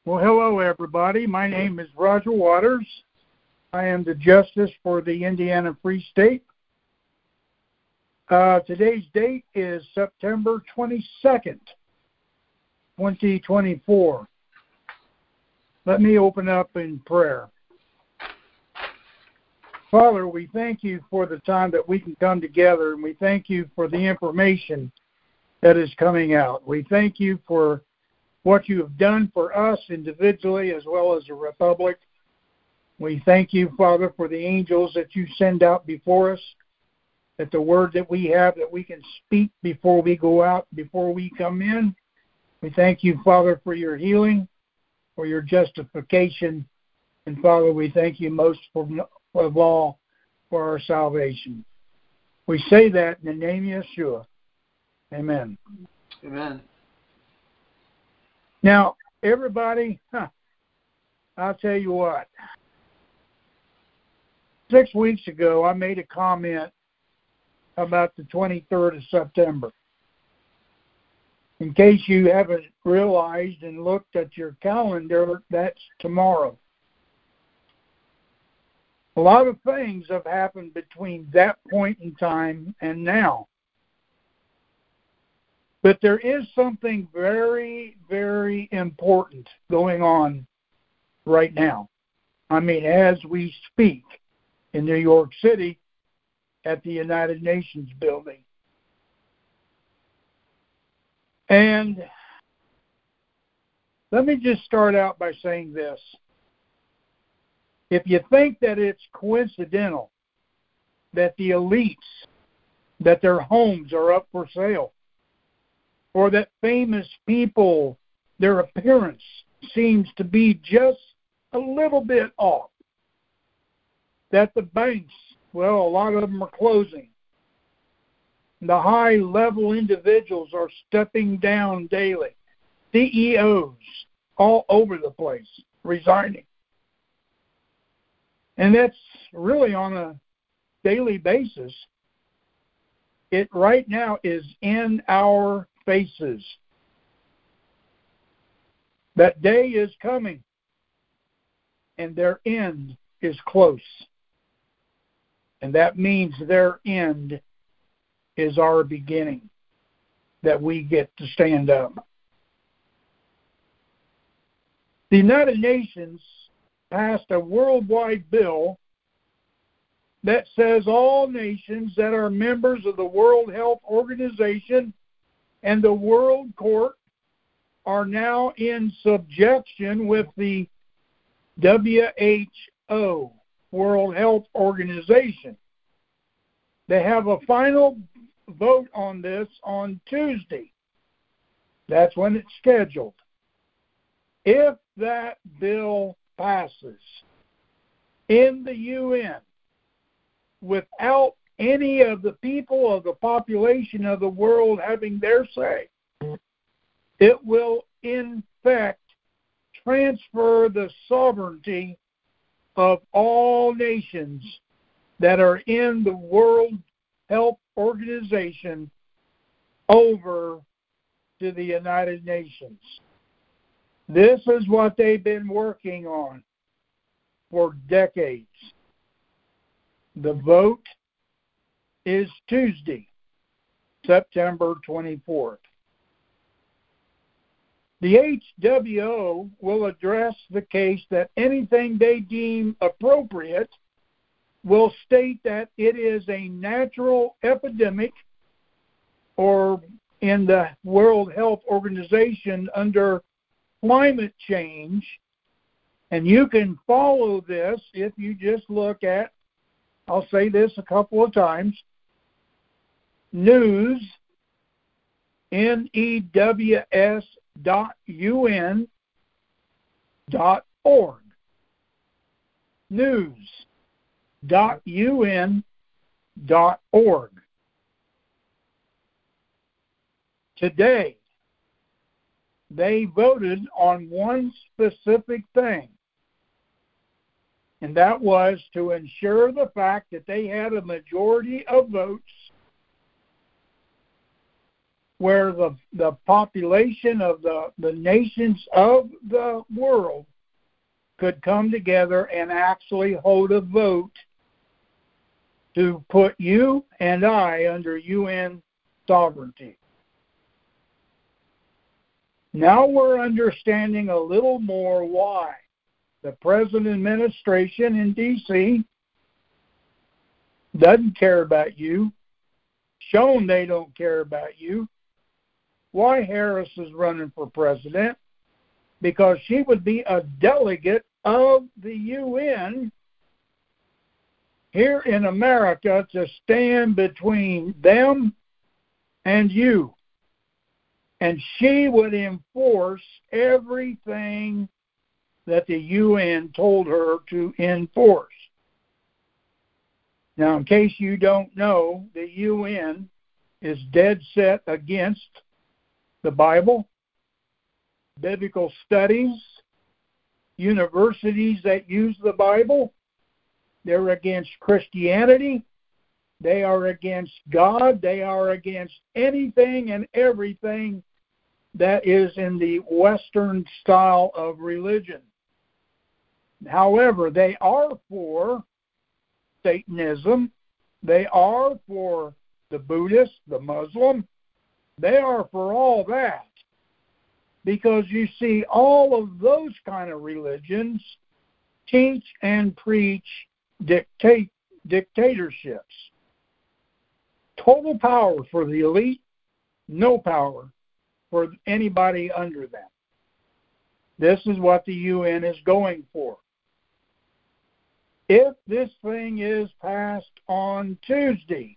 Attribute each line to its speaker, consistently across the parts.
Speaker 1: Well, hello, everybody. My name is Roger Waters. I am the Justice for the Indiana Free State. Today's date is September 22nd, 2024. Let me open up in prayer. Father, we thank you for the time that we can come together, and we thank you for the information that is coming out. We thank you for what you have done for us individually as well as a republic. We thank you, Father, for the angels that you send out before us, that the word that we have that we can speak before we go out, before we come in. We thank you, Father, for your healing, for your justification, and Father, we thank you most of all for our salvation. We say that in the name of Yeshua. Amen.
Speaker 2: Amen.
Speaker 1: Now, everybody, I'll tell you what. 6 weeks ago, I made a comment about the 23rd of September. In case you haven't realized and looked at your calendar, that's tomorrow. A lot of things have happened between that point in time and now. But there is something very, very important going on right now. I mean, as we speak in New York City at the United Nations building. And let me just start out by saying this. If you think that it's coincidental that the elites, that their homes are up for sale, or that famous people, their appearance seems to be just a little bit off, that the banks, well, a lot of them are closing. The high-level individuals are stepping down daily. CEOs all over the place resigning. And that's really on a daily basis. It right now is in our faces. That day is coming, and their end is close. And that means their end is our beginning, that we get to stand up. The United Nations passed a worldwide bill that says all nations that are members of the World Health Organization and the World Court are now in subjection with the WHO, World Health Organization. They have a final vote on this on Tuesday. That's when it's scheduled. If that bill passes in the UN without any of the people of the population of the world having their say, it will in fact transfer the sovereignty of all nations that are in the World Health Organization over to the United Nations. This is what they've been working on for decades. The vote is Tuesday, September 24th. The HWO will address the case that anything they deem appropriate will state that it is a natural epidemic, or in the World Health Organization under climate change. And you can follow this if you just look at, I'll say this a couple of times, news, news.un.org. News.un.org. Today, they voted on one specific thing, and that was to ensure the fact that they had a majority of votes where the population of the nations of the world could come together and actually hold a vote to put you and I under UN sovereignty. Now we're understanding a little more why the present administration in D.C. doesn't care about you, shown they don't care about you, why Harris is running for president, because she would be a delegate of the UN here in America to stand between them and you. And she would enforce everything that the UN told her to enforce. Now, in case you don't know, the UN is dead set against the Bible, biblical studies, universities that use the Bible. They're against Christianity. They are against God. They are against anything and everything that is in the Western style of religion. However, they are for Satanism. They are for the Buddhist, the Muslim. They are for all that. Because you see, all of those kind of religions teach and preach dictatorships. Total power for the elite, no power for anybody under them. This is what the UN is going for. If this thing is passed on Tuesday,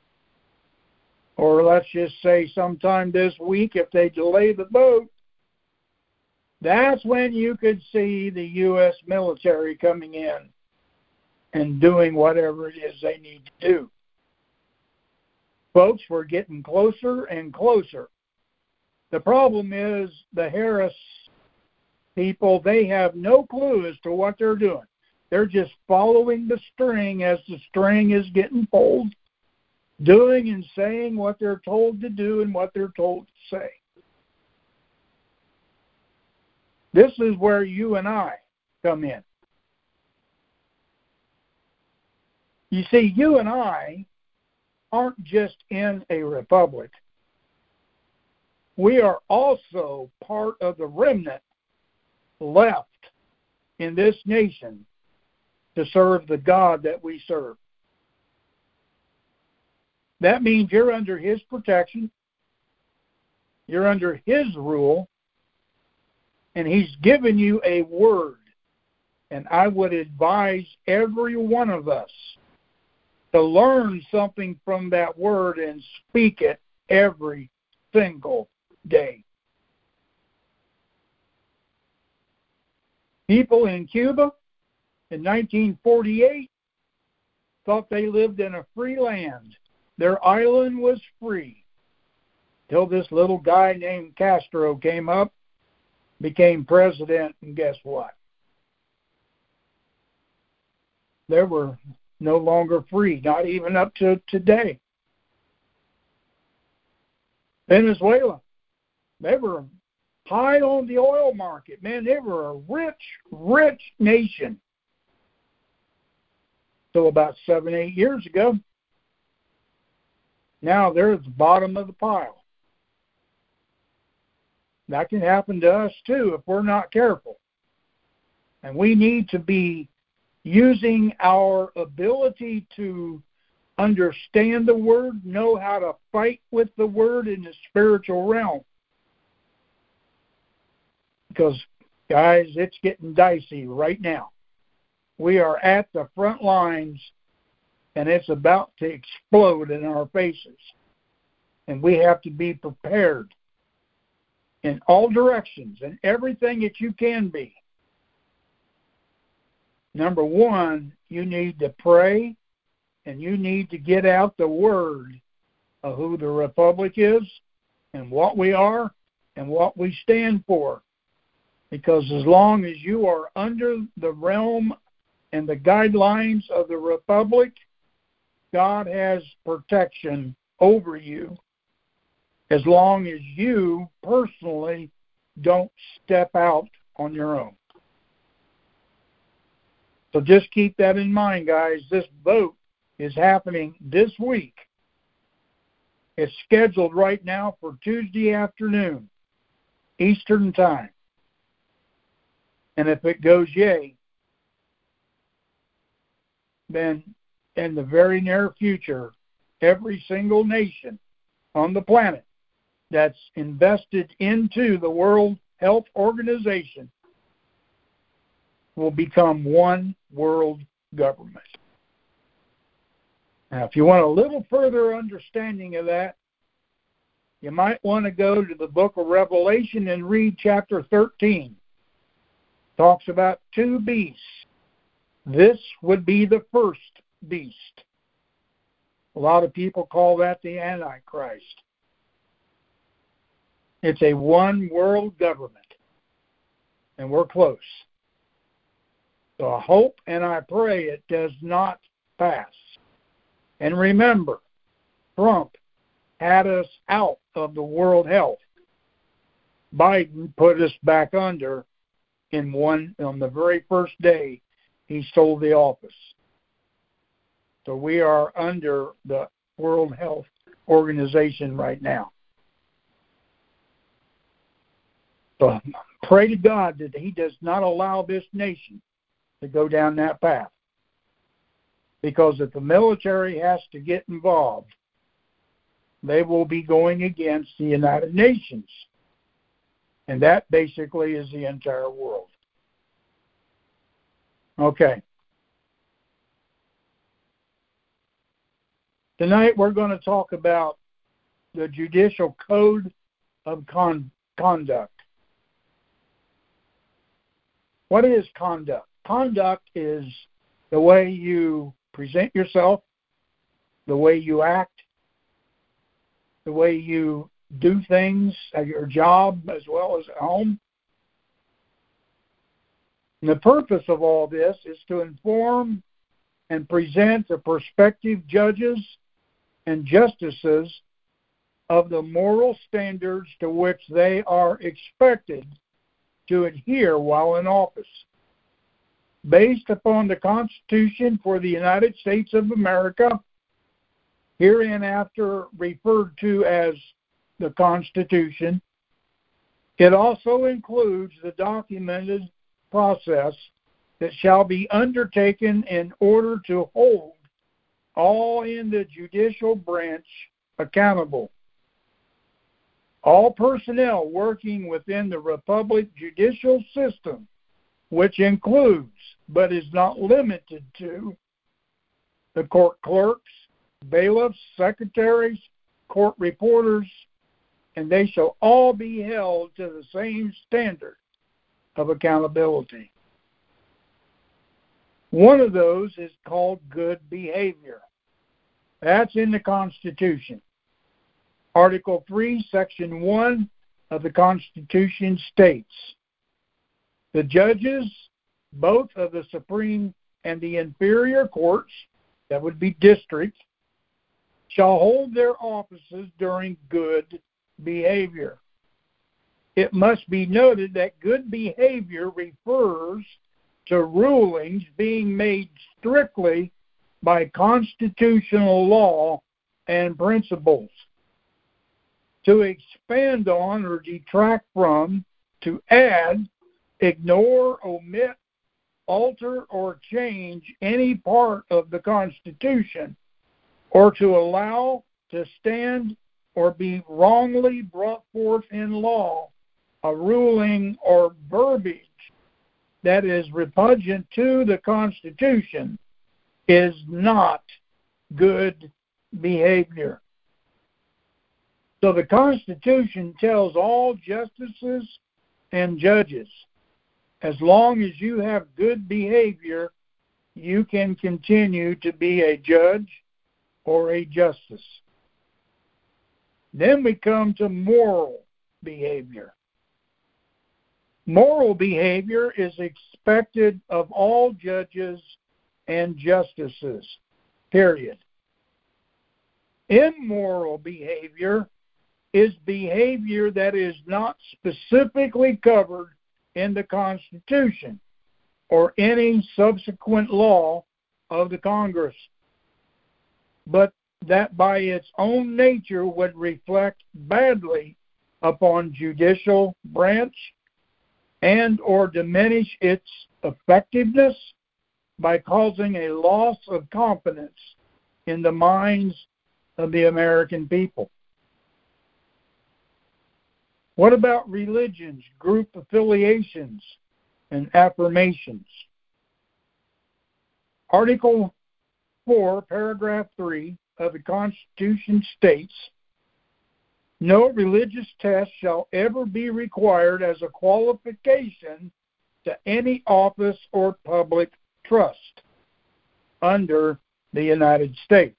Speaker 1: or let's just say sometime this week if they delay the vote, that's when you could see the U.S. military coming in and doing whatever it is they need to do. Folks, we're getting closer and closer. The problem is the Harris people, they have no clue as to what they're doing. They're just following the string as the string is getting pulled, doing and saying what they're told to do and what they're told to say. This is where you and I come in. You see, you and I aren't just in a republic. We are also part of the remnant left in this nation to serve the God that we serve. That means you're under His protection, you're under His rule, and He's given you a word. And I would advise every one of us to learn something from that word and speak it every single day. People in Cuba in 1948 thought they lived in a free land. Their island was free. Till this little guy named Castro came up, became president, and guess what? They were no longer free, not even up to today. Venezuela, they were high on the oil market. Man, they were a rich, rich nation. So about 7-8 years ago, now they're at the bottom of the pile. That can happen to us too if we're not careful. And we need to be using our ability to understand the Word, know how to fight with the Word in the spiritual realm. Because, guys, it's getting dicey right now. We are at the front lines, and it's about to explode in our faces. And we have to be prepared in all directions and everything that you can be. Number one, you need to pray, and you need to get out the word of who the Republic is and what we are and what we stand for. Because as long as you are under the realm and the guidelines of the Republic, God has protection over you. as long as you personally don't step out on your own. So just keep that in mind, guys. This vote is happening this week. It's scheduled right now for Tuesday afternoon, Eastern Time. And if it goes yay, then in the very near future, every single nation on the planet that's invested into the World Health Organization will become one world government. Now, if you want a little further understanding of that, you might want to go to the book of Revelation and read chapter 13. It talks about two beasts. This would be the first beast. A lot of people call that the Antichrist. It's a one world government, and we're close. So I hope and I pray it does not pass. And remember, Trump had us out of the World Health. Biden put us back under on the very first day he stole the office. So we are under the World Health Organization right now. So pray to God that he does not allow this nation to go down that path. Because if the military has to get involved, they will be going against the United Nations. And that basically is the entire world. Okay. Tonight we're going to talk about the Judicial Code of Conduct. What is conduct? Conduct is the way you present yourself, the way you act, the way you do things at your job as well as at home. And the purpose of all this is to inform and present the prospective judges and justices of the moral standards to which they are expected to adhere while in office. Based upon the Constitution for the United States of America, hereinafter referred to as the Constitution, it also includes the documented process that shall be undertaken in order to hold all in the judicial branch accountable. All personnel working within the Republic judicial system, which includes, but is not limited to, the court clerks, bailiffs, secretaries, court reporters, and they shall all be held to the same standard of accountability. One of those is called good behavior. That's in the Constitution. Article 3, Section 1 of the Constitution states, the judges, both of the Supreme and the inferior courts, that would be districts, shall hold their offices during good behavior. It must be noted that good behavior refers to rulings being made strictly by constitutional law and principles. To expand on or detract from, to add, ignore, omit, alter, or change any part of the Constitution, or to allow to stand or be wrongly brought forth in law a ruling or verbiage that is repugnant to the Constitution is not good behavior. So the Constitution tells all justices and judges, as long as you have good behavior, you can continue to be a judge or a justice. Then we come to moral behavior. Moral behavior is expected of all judges and justices, period. Immoral behavior is behavior that is not specifically covered in the Constitution or any subsequent law of the Congress, but that by its own nature would reflect badly upon judicial branch and or diminish its effectiveness by causing a loss of confidence in the minds of the American people. What about religions, group affiliations, and affirmations? Article 4, paragraph 3 of the Constitution states, "No religious test shall ever be required as a qualification to any office or public trust under the United States.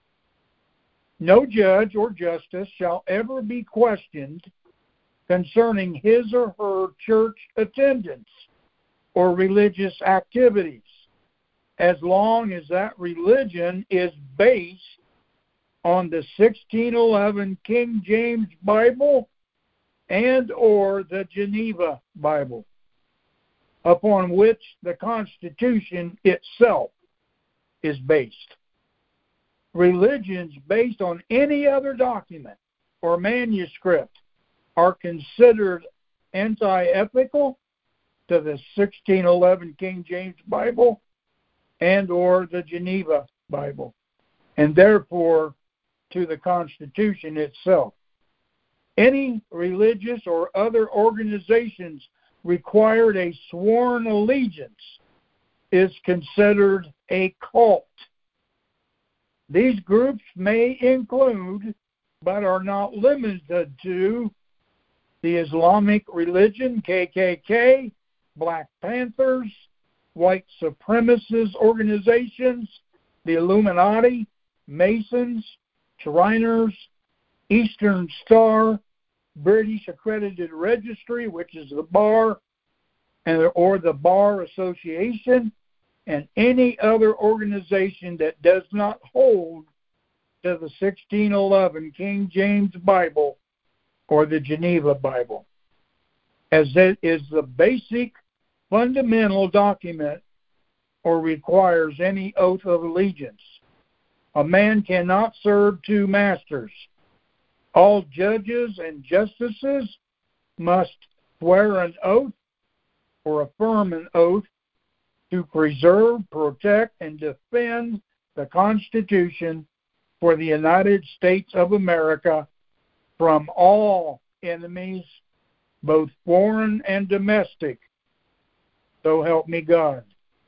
Speaker 1: No judge or justice shall ever be questioned concerning his or her church attendance or religious activities, as long as that religion is based on the 1611 King James Bible and or the Geneva Bible, upon which the Constitution itself is based. Religions based on any other document or manuscript are considered anti-ethical to the 1611 King James Bible and or the Geneva Bible, and therefore to the Constitution itself. Any religious or other organizations required a sworn allegiance is considered a cult. These groups may include, but are not limited to, the Islamic religion, KKK, Black Panthers, white supremacist organizations, the Illuminati, Masons, Shriners, Eastern Star, British Accredited Registry, which is the bar, or the Bar Association, and any other organization that does not hold to the 1611 King James Bible or the Geneva Bible, as it is the basic fundamental document or requires any oath of allegiance. A man cannot serve two masters. All judges and justices must swear an oath or affirm an oath to preserve, protect, and defend the Constitution for the United States of America from all enemies, both foreign and domestic. So help me God.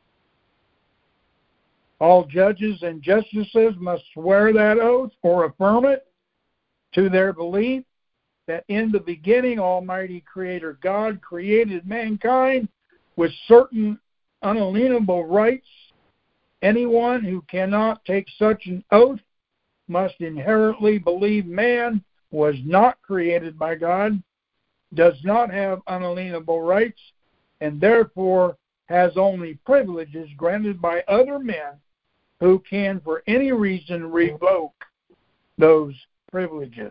Speaker 1: All judges and justices must swear that oath or affirm it to their belief that in the beginning Almighty Creator God created mankind with certain unalienable rights. Anyone who cannot take such an oath must inherently believe man was not created by God, does not have unalienable rights, and therefore has only privileges granted by other men who can for any reason revoke those privileges.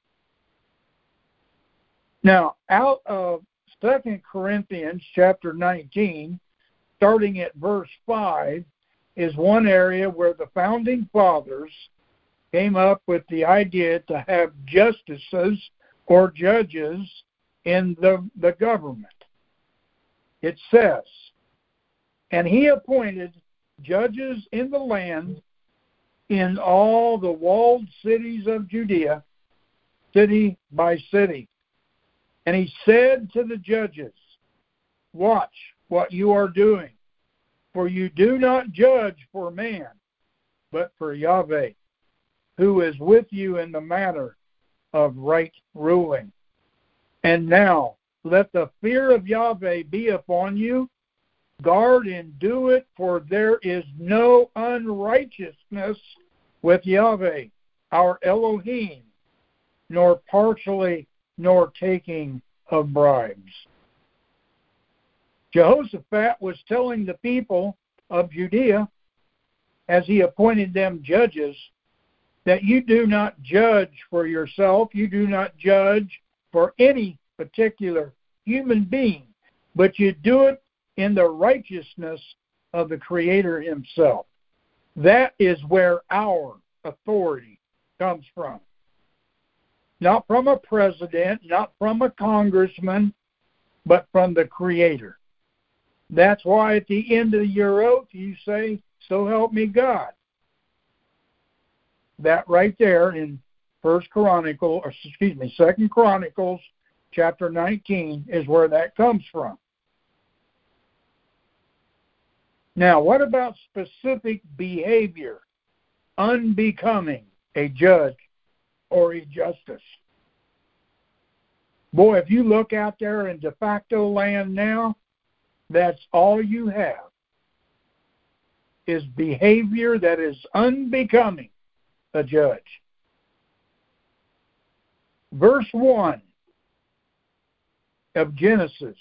Speaker 1: Now, out of 2 Corinthians chapter 19, starting at verse 5, is one area where the founding fathers came up with the idea to have justices or judges in the government. It says, "And he appointed judges in the land in all the walled cities of Judea, city by city. And he said to the judges, watch what you are doing, for you do not judge for man, but for Yahweh, who is with you in the matter of right ruling. And now let the fear of Yahweh be upon you. Guard and do it, for there is no unrighteousness with Yahweh, our Elohim, nor partially, nor taking of bribes." Jehoshaphat was telling the people of Judea, as he appointed them judges, that you do not judge for yourself, you do not judge for any particular human being, but you do it in the righteousness of the Creator Himself. That is where our authority comes from. Not from a president, not from a congressman, but from the Creator. That's why at the end of your oath you say, "So help me God." That right there in 2 Chronicles chapter 19 is where that comes from. Now, what about specific behavior unbecoming a judge or a justice? Boy, if you look out there in de facto land now, that's all you have is behavior that is unbecoming a judge. Verse 1 of Genesis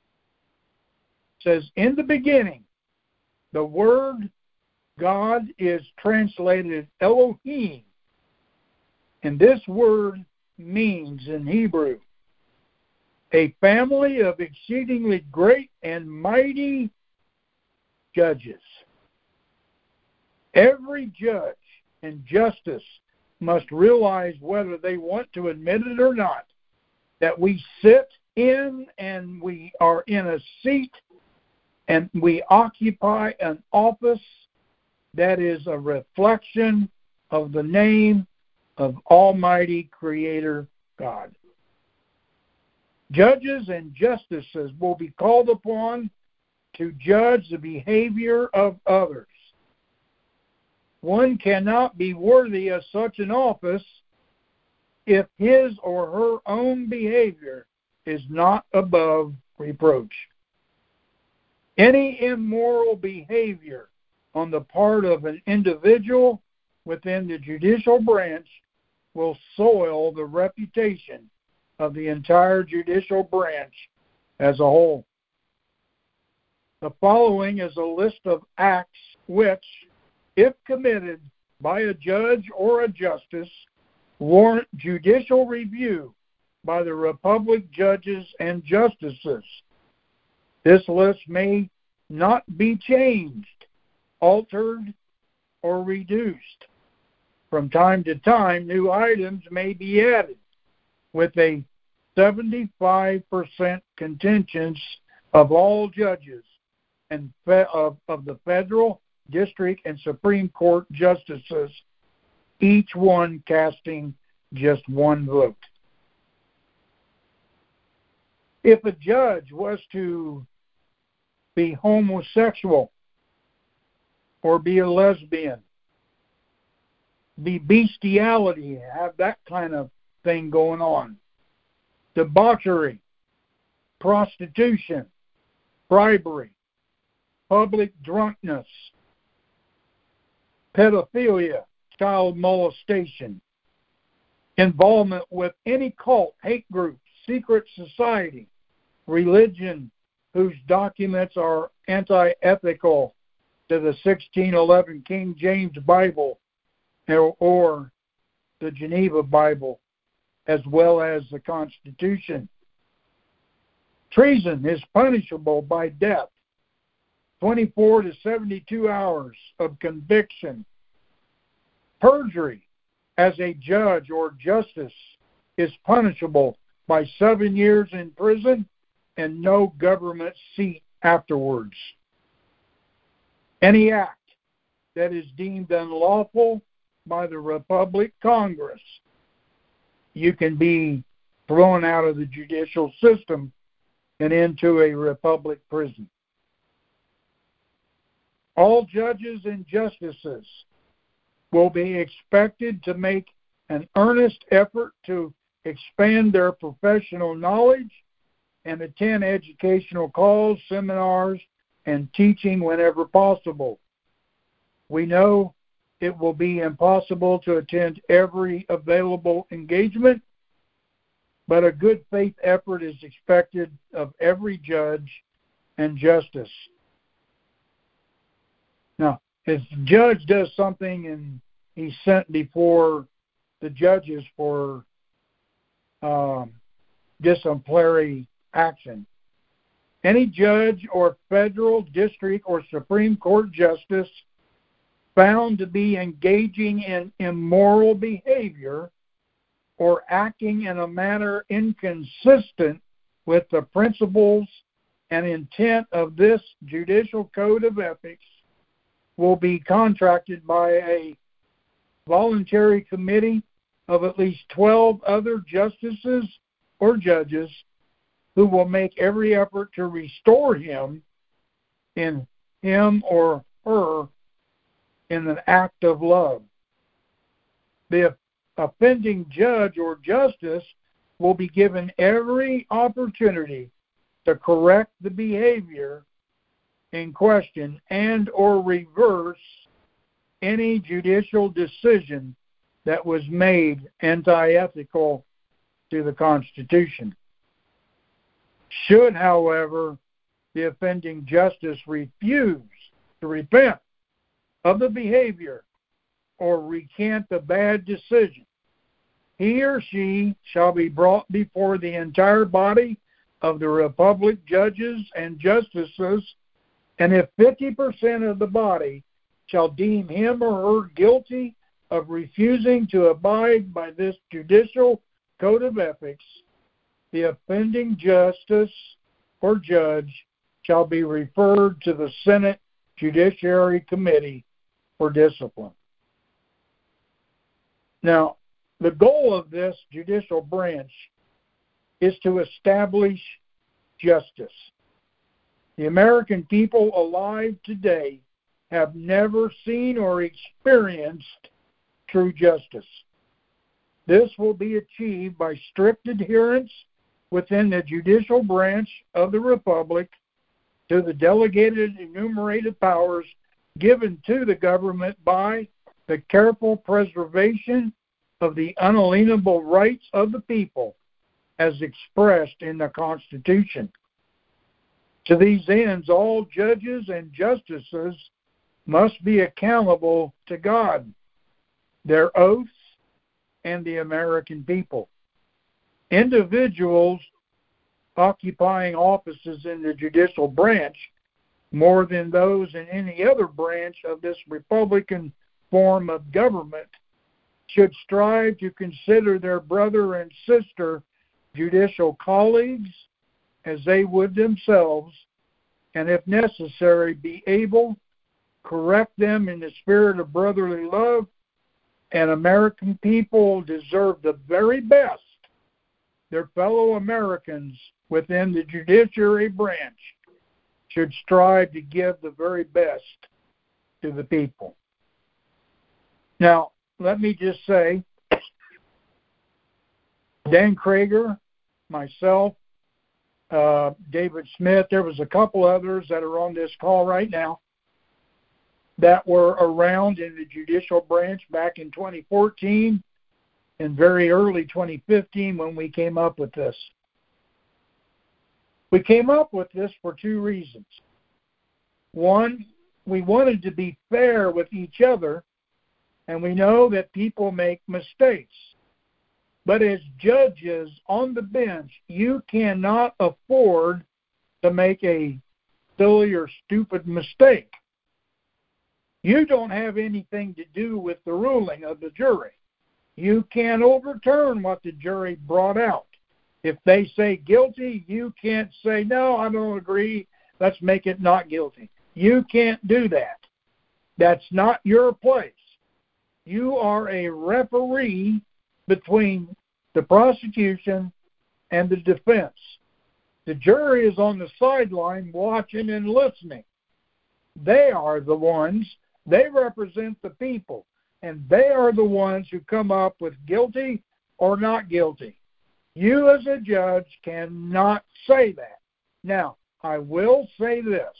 Speaker 1: says, "In the beginning," the word God is translated Elohim. And this word means in Hebrew, a family of exceedingly great and mighty judges. Every judge and justice must realize, whether they want to admit it or not, that we sit in and we are in a seat and we occupy an office that is a reflection of the name of Almighty Creator God. Judges and justices will be called upon to judge the behavior of others. One cannot be worthy of such an office if his or her own behavior is not above reproach. Any immoral behavior on the part of an individual within the judicial branch will soil the reputation of the entire judicial branch as a whole. The following is a list of acts which, if committed by a judge or a justice, warrant judicial review by the Republic judges and justices. This list may not be changed, altered, or reduced. From time to time, new items may be added with a 75% contingent of all judges and of the federal, district, and Supreme Court justices, each one casting just one vote. If a judge was to be homosexual or be a lesbian, be bestiality, have that kind of thing going on, debauchery, prostitution, bribery, public drunkenness, pedophilia, child molestation, involvement with any cult, hate group, secret society, religion whose documents are anti-ethical to the 1611 King James Bible or the Geneva Bible, as well as the Constitution. Treason is punishable by death, 24 to 72 hours of conviction. Perjury as a judge or justice is punishable by 7 years in prison and no government seat afterwards. Any act that is deemed unlawful by the Republic Congress, you can be thrown out of the judicial system and into a Republic prison. All judges and justices will be expected to make an earnest effort to expand their professional knowledge and attend educational calls, seminars, and teaching whenever possible. We know it will be impossible to attend every available engagement, but a good faith effort is expected of every judge and justice. Now, if the judge does something and he's sent before the judges for disciplinary action. Any judge or federal, district, or Supreme Court justice found to be engaging in immoral behavior or acting in a manner inconsistent with the principles and intent of this judicial code of ethics will be contracted by a voluntary committee of at least 12 other justices or judges who will make every effort to restore him or her in an act of love. The offending judge or justice will be given every opportunity to correct the behavior in question and or reverse any judicial decision that was made anti-ethical to the Constitution. Should, however, the offending justice refuse to repent of the behavior or recant the bad decision, he or she shall be brought before the entire body of the Republic judges and justices, and if 50% of the body shall deem him or her guilty of refusing to abide by this judicial code of ethics, the offending justice or judge shall be referred to the Senate Judiciary Committee for discipline. Now, the goal of this judicial branch is to establish justice. The American people alive today have never seen or experienced true justice. This will be achieved by strict adherence within the judicial branch of the Republic to the delegated enumerated powers given to the government by the careful preservation of the unalienable rights of the people as expressed in the Constitution. To these ends, all judges and justices must be accountable to God, their oaths, and the American people. Individuals occupying offices in the judicial branch, more than those in any other branch of this Republican form of government, should strive to consider their brother and sister judicial colleagues as they would themselves, and if necessary, be able to correct them in the spirit of brotherly love. And American people deserve the very best their fellow Americans within the judiciary branch should strive to give the very best to the people. Now, let me just say, Dan Krager, myself, David Smith, there was a couple others that are on this call right now that were around in the judicial branch back in 2014 and very early 2015 when we came up with this. We came up with this for two reasons. One, we wanted to be fair with each other, and we know that people make mistakes. But as judges on the bench, you cannot afford to make a silly or stupid mistake. You don't have anything to do with the ruling of the jury. You can't overturn what the jury brought out. If they say guilty, you can't say, no, I don't agree, let's make it not guilty. You can't do that. That's not your place. You are a referee between the prosecution and the defense. The jury is on the sideline watching and listening. They are the ones, they represent the people, and they are the ones who come up with guilty or not guilty. You as a judge cannot say that. Now, I will say this.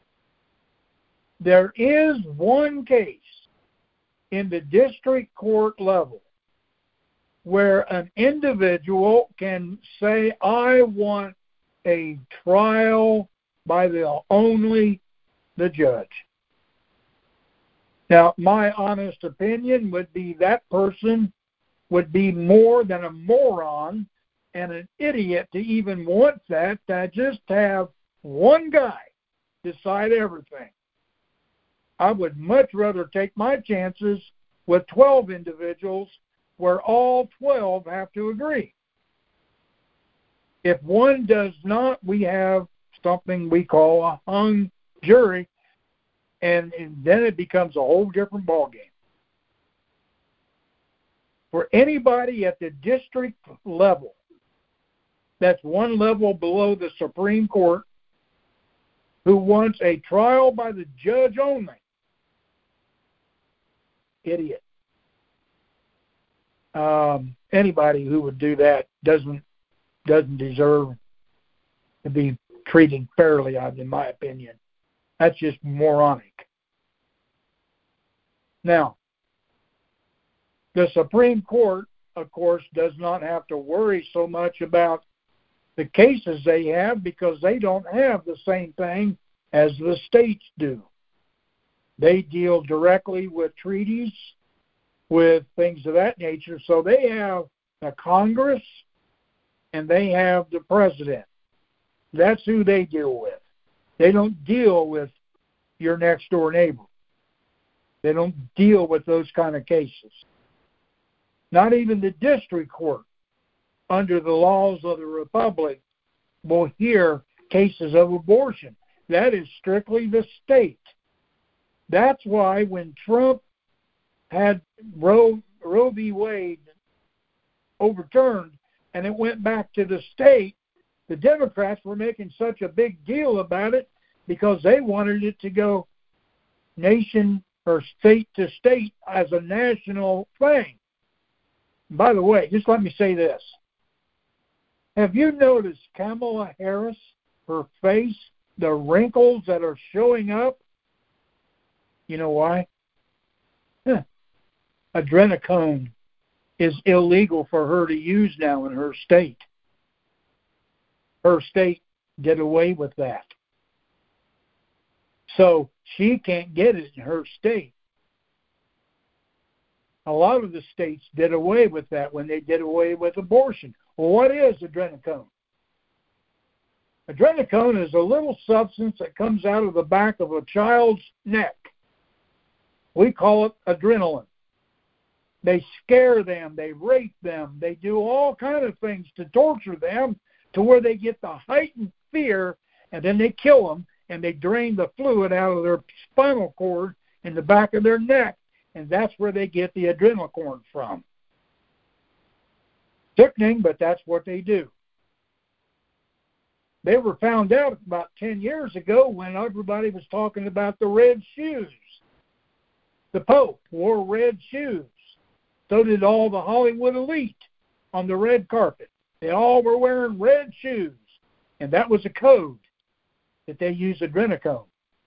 Speaker 1: There is one case in the district court level where an individual can say, I want a trial by only the judge. Now, my honest opinion would be that person would be more than a moron and an idiot to even want that, to just have one guy decide everything. I would much rather take my chances with 12 individuals where all 12 have to agree. If one does not, we have something we call a hung jury, and then it becomes a whole different ballgame. For anybody at the district level, that's one level below the Supreme Court, who wants a trial by the judge only, idiot. Anybody who would do that doesn't deserve to be treated fairly, in my opinion. That's just moronic. Now, the Supreme Court, of course, does not have to worry so much about the cases they have because they don't have the same thing as the states do. They deal directly with treaties, with things of that nature. So they have the Congress and they have the president. That's who they deal with. They don't deal with your next door neighbor. They don't deal with those kind of cases. Not even the district court, under the laws of the republic, will hear cases of abortion. That is strictly the state. That's why when Trump had Roe v. Wade overturned and it went back to the state, the Democrats were making such a big deal about it because they wanted it to go nation or state to state as a national thing. By the way, just let me say this. Have you noticed Kamala Harris, her face, the wrinkles that are showing up? You know why? Adrenochrome is illegal for her to use now in her state. Her state did away with that. So she can't get it in her state. A lot of the states did away with that when they did away with abortion. Well, what is adrenochrome? Adrenochrome is a little substance that comes out of the back of a child's neck. We call it adrenaline. They scare them, they rape them, they do all kinds of things to torture them to where they get the heightened fear, and then they kill them, and they drain the fluid out of their spinal cord in the back of their neck, and that's where they get the adrenochrome from. Sickening, but that's what they do. They were found out about 10 years ago when everybody was talking about the red shoes. The Pope wore red shoes. So did all the Hollywood elite on the red carpet. They all were wearing red shoes. And that was a code that they used adrenochrome.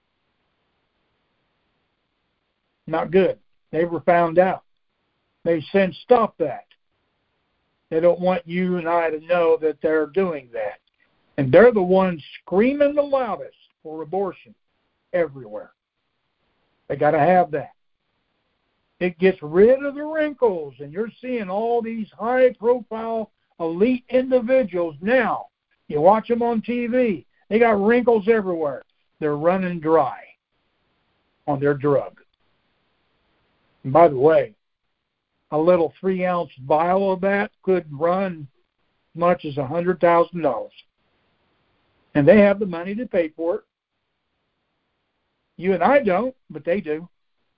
Speaker 1: Not good. They were found out. They since stopped that. They don't want you and I to know that they're doing that. And they're the ones screaming the loudest for abortion everywhere. They got to have that. It gets rid of the wrinkles, and you're seeing all these high-profile, elite individuals now. You watch them on TV. They got wrinkles everywhere. They're running dry on their drug. And by the way, a little 3-ounce vial of that could run as much as $100,000. And they have the money to pay for it. You and I don't, but they do.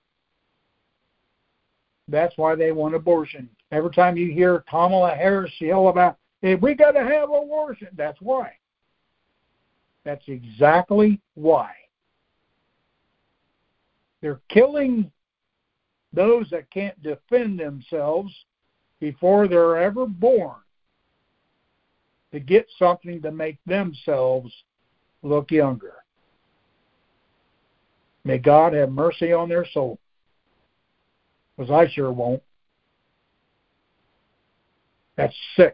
Speaker 1: That's why they want abortion. Every time you hear Kamala Harris yell about, hey, we got to have abortion, that's why. That's exactly why. They're killing those that can't defend themselves before they're ever born to get something to make themselves look younger. May God have mercy on their soul, because I sure won't. That's sick.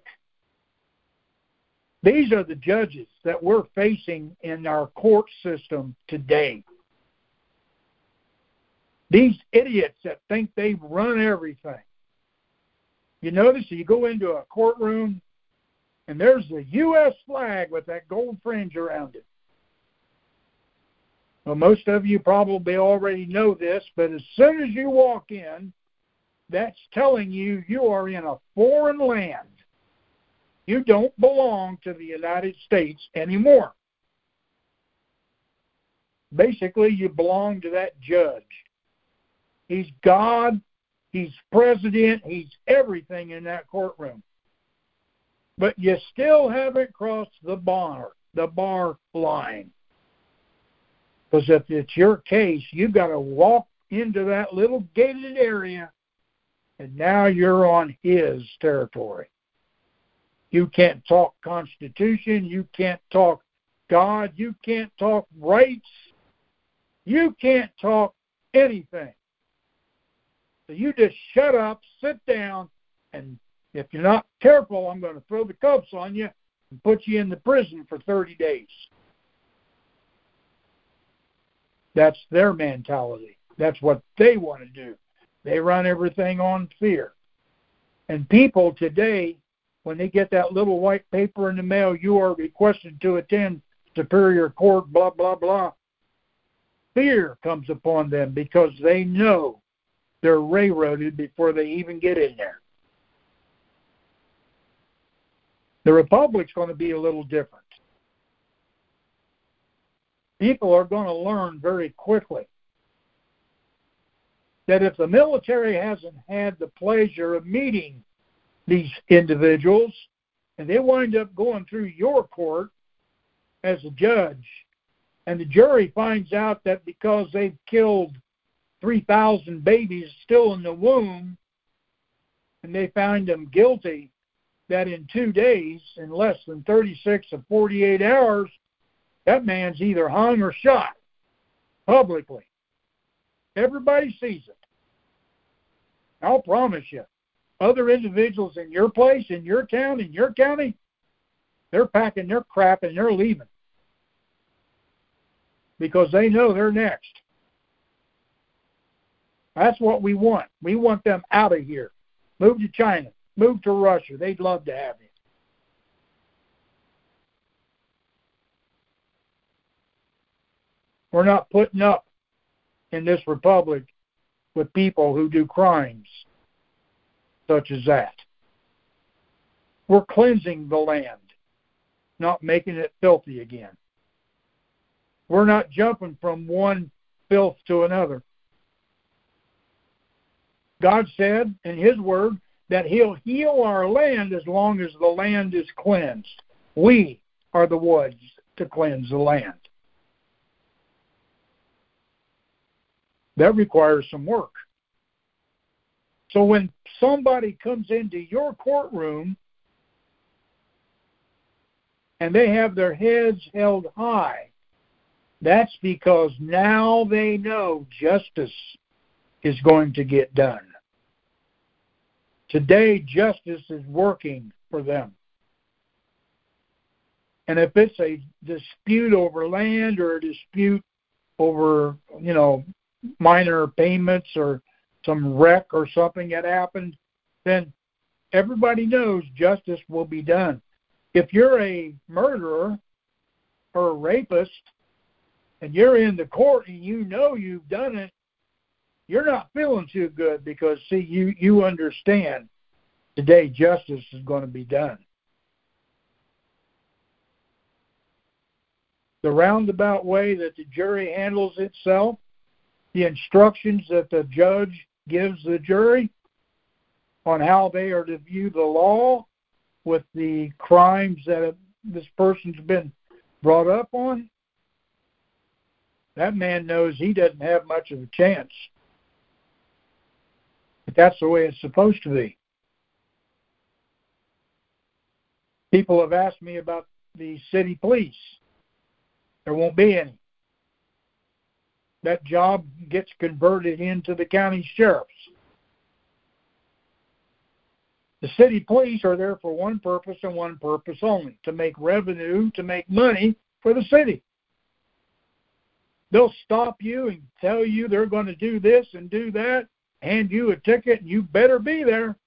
Speaker 1: These are the judges that we're facing in our court system today. These idiots that think they run everything. You notice you go into a courtroom and there's the U.S. flag with that gold fringe around it. Well, most of you probably already know this, but as soon as you walk in, that's telling you you are in a foreign land. You don't belong to the United States anymore. Basically, you belong to that judge. He's God, he's president, he's everything in that courtroom. But you still haven't crossed the bar line. Because if it's your case, you've got to walk into that little gated area, and now you're on his territory. You can't talk Constitution, you can't talk God, you can't talk rights, you can't talk anything. So you just shut up, sit down, and if you're not careful, I'm going to throw the cuffs on you and put you in the prison for 30 days. That's their mentality. That's what they want to do. They run everything on fear. And people today, when they get that little white paper in the mail, you are requested to attend Superior Court, blah, blah, blah. Fear comes upon them because they know they're railroaded before they even get in there. The Republic's going to be a little different. People are going to learn very quickly that if the military hasn't had the pleasure of meeting these individuals and they wind up going through your court as a judge, and the jury finds out that because they've killed 3,000 babies still in the womb, and they find them guilty, that in 2 days, in less than 36 or 48 hours, that man's either hung or shot publicly. Everybody sees it. I'll promise you, other individuals in your place, in your town, in your county, they're packing their crap and they're leaving because they know they're next. That's what we want. We want them out of here. Move to China. Move to Russia. They'd love to have you. We're not putting up in this republic with people who do crimes such as that. We're cleansing the land, not making it filthy again. We're not jumping from one filth to another. God said in His Word that He'll heal our land as long as the land is cleansed. We are the ones to cleanse the land. That requires some work. So when somebody comes into your courtroom and they have their heads held high, that's because now they know justice is going to get done. Today, justice is working for them. And if it's a dispute over land or a dispute over, minor payments or some wreck or something that happened, then everybody knows justice will be done. If you're a murderer or a rapist and you're in the court and you know you've done it, you're not feeling too good because, see, you understand today justice is going to be done. The roundabout way that the jury handles itself, the instructions that the judge gives the jury on how they are to view the law with the crimes that this person's been brought up on, that man knows he doesn't have much of a chance. But that's the way it's supposed to be. People have asked me about the city police. There won't be any. That job gets converted into the county sheriffs. The city police are there for one purpose and one purpose only, to make revenue, to make money for the city. They'll stop you and tell you they're going to do this and do that, hand you a ticket, and you better be there.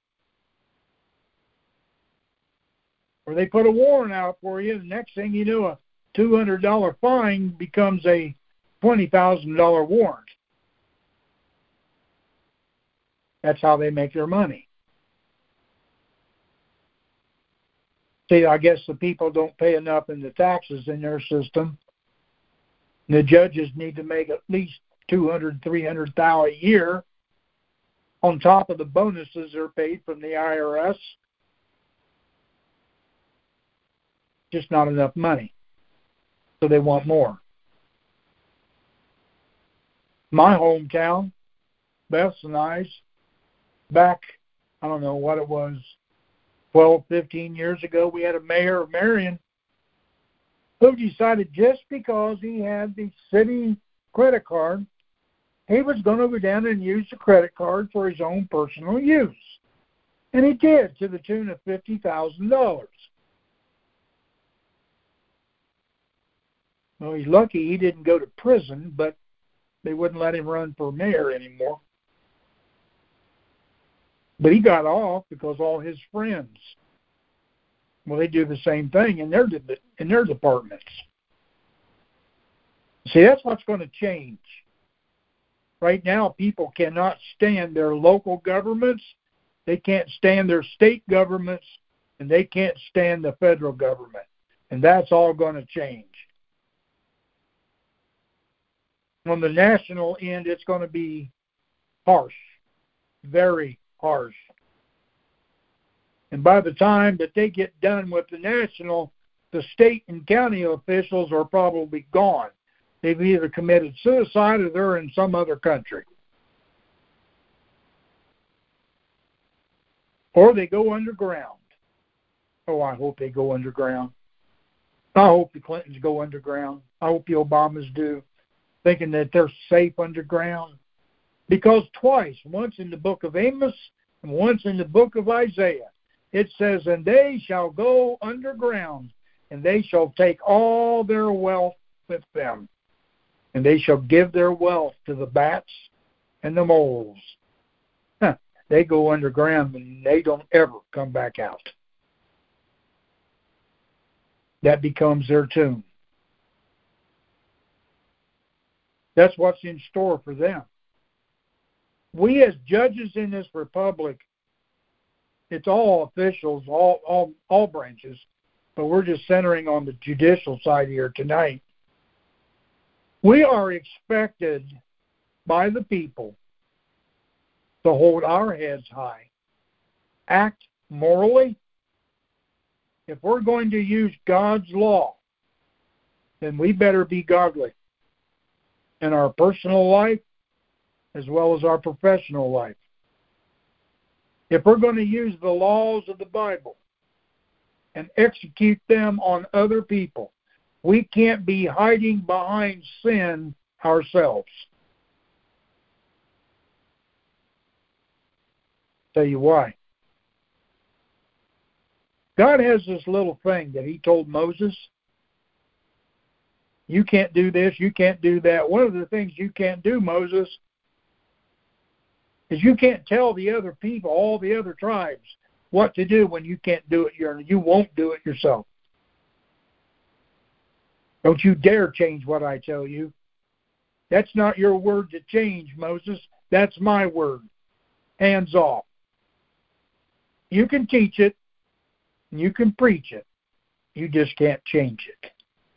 Speaker 1: Or they put a warrant out for you, and the next thing you know, a $200 fine becomes a $20,000 warrant. That's how they make their money. See, I guess the people don't pay enough in the taxes in their system. The judges need to make at least $200,000, $300,000 a year on top of the bonuses they're paid from the IRS. Just not enough money. So they want more. My hometown, Beth's and I's, back, I don't know what it was, 12, 15 years ago, we had a mayor of Marion who decided just because he had the city credit card, he was going to go down and use the credit card for his own personal use. And he did, to the tune of $50,000. Well, he's lucky he didn't go to prison, but they wouldn't let him run for mayor anymore. But he got off because all his friends, well, they do the same thing in their departments. See, that's what's going to change. Right now, people cannot stand their local governments, they can't stand their state governments, and they can't stand the federal government. And that's all going to change. On the national end, it's going to be harsh, very harsh. And by the time that they get done with the national, the state and county officials are probably gone. They've either committed suicide or they're in some other country. Or they go underground. Oh, I hope they go underground. I hope the Clintons go underground. I hope the Obamas do, thinking that they're safe underground. Because twice, once in the book of Amos and once in the book of Isaiah, it says, and they shall go underground, and they shall take all their wealth with them, and they shall give their wealth to the bats and the moles. They go underground, and they don't ever come back out. That becomes their tomb. That's what's in store for them. We as judges in this republic, it's all officials, all branches, but we're just centering on the judicial side here tonight. We are expected by the people to hold our heads high, act morally. If we're going to use God's law, then we better be godly in our personal life as well as our professional life. If we're going to use the laws of the Bible and execute them on other people, we can't be hiding behind sin ourselves. Tell you why. God has this little thing that he told Moses. You can't do this, you can't do that. One of the things you can't do, Moses, is you can't tell the other people, all the other tribes, what to do when you can't do it. You won't do it yourself. Don't you dare change what I tell you. That's not your word to change, Moses. That's my word. Hands off. You can teach it, and you can preach it. You just can't change it.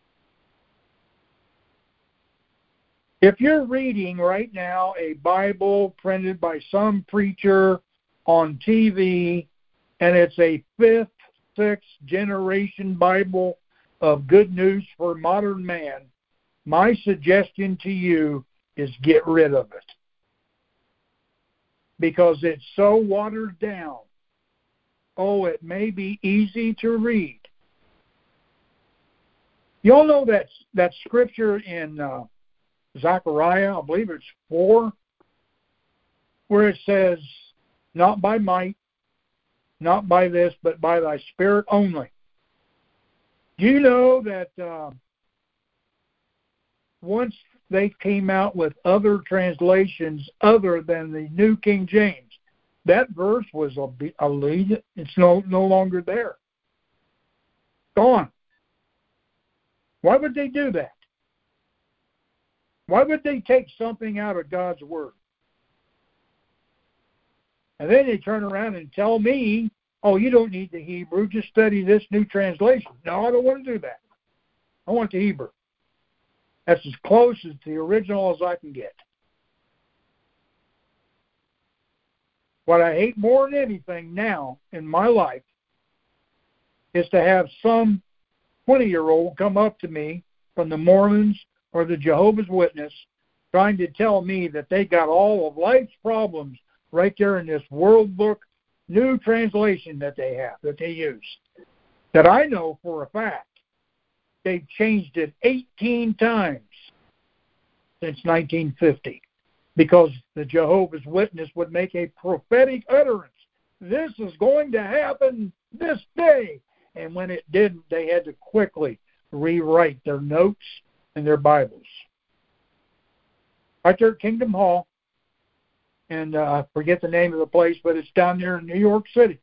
Speaker 1: If you're reading right now a Bible printed by some preacher on TV, and it's a 5th, 6th generation Bible of good news for modern man, my suggestion to you is get rid of it. Because it's so watered down. Oh, it may be easy to read. You all know that scripture in Zechariah, I believe it's 4, where it says, not by might, not by this, but by thy Spirit only. Do you know that once they came out with other translations other than the New King James, that verse was a lead. It's no longer there. Gone. Why would they do that? Why would they take something out of God's Word? And then they turn around and tell me, oh, you don't need the Hebrew, just study this new translation. No, I don't want to do that. I want the Hebrew. That's as close as the original as I can get. What I hate more than anything now in my life is to have some 20-year-old come up to me from the Mormons or the Jehovah's Witness trying to tell me that they got all of life's problems right there in this World Book new translation that they have, that they use, that I know for a fact they've changed it 18 times since 1950 because the Jehovah's Witness would make a prophetic utterance. This is going to happen this day. And when it didn't, they had to quickly rewrite their notes and their Bibles. Right there at Kingdom Hall, and I forget the name of the place, but it's down there in New York City.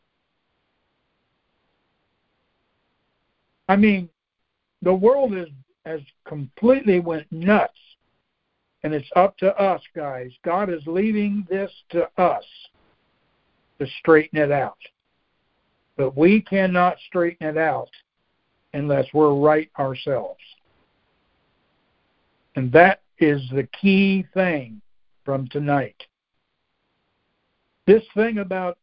Speaker 1: I mean, the world has completely went nuts, and it's up to us, guys. God is leaving this to us to straighten it out. But we cannot straighten it out unless we're right ourselves. And that is the key thing from tonight. This thing about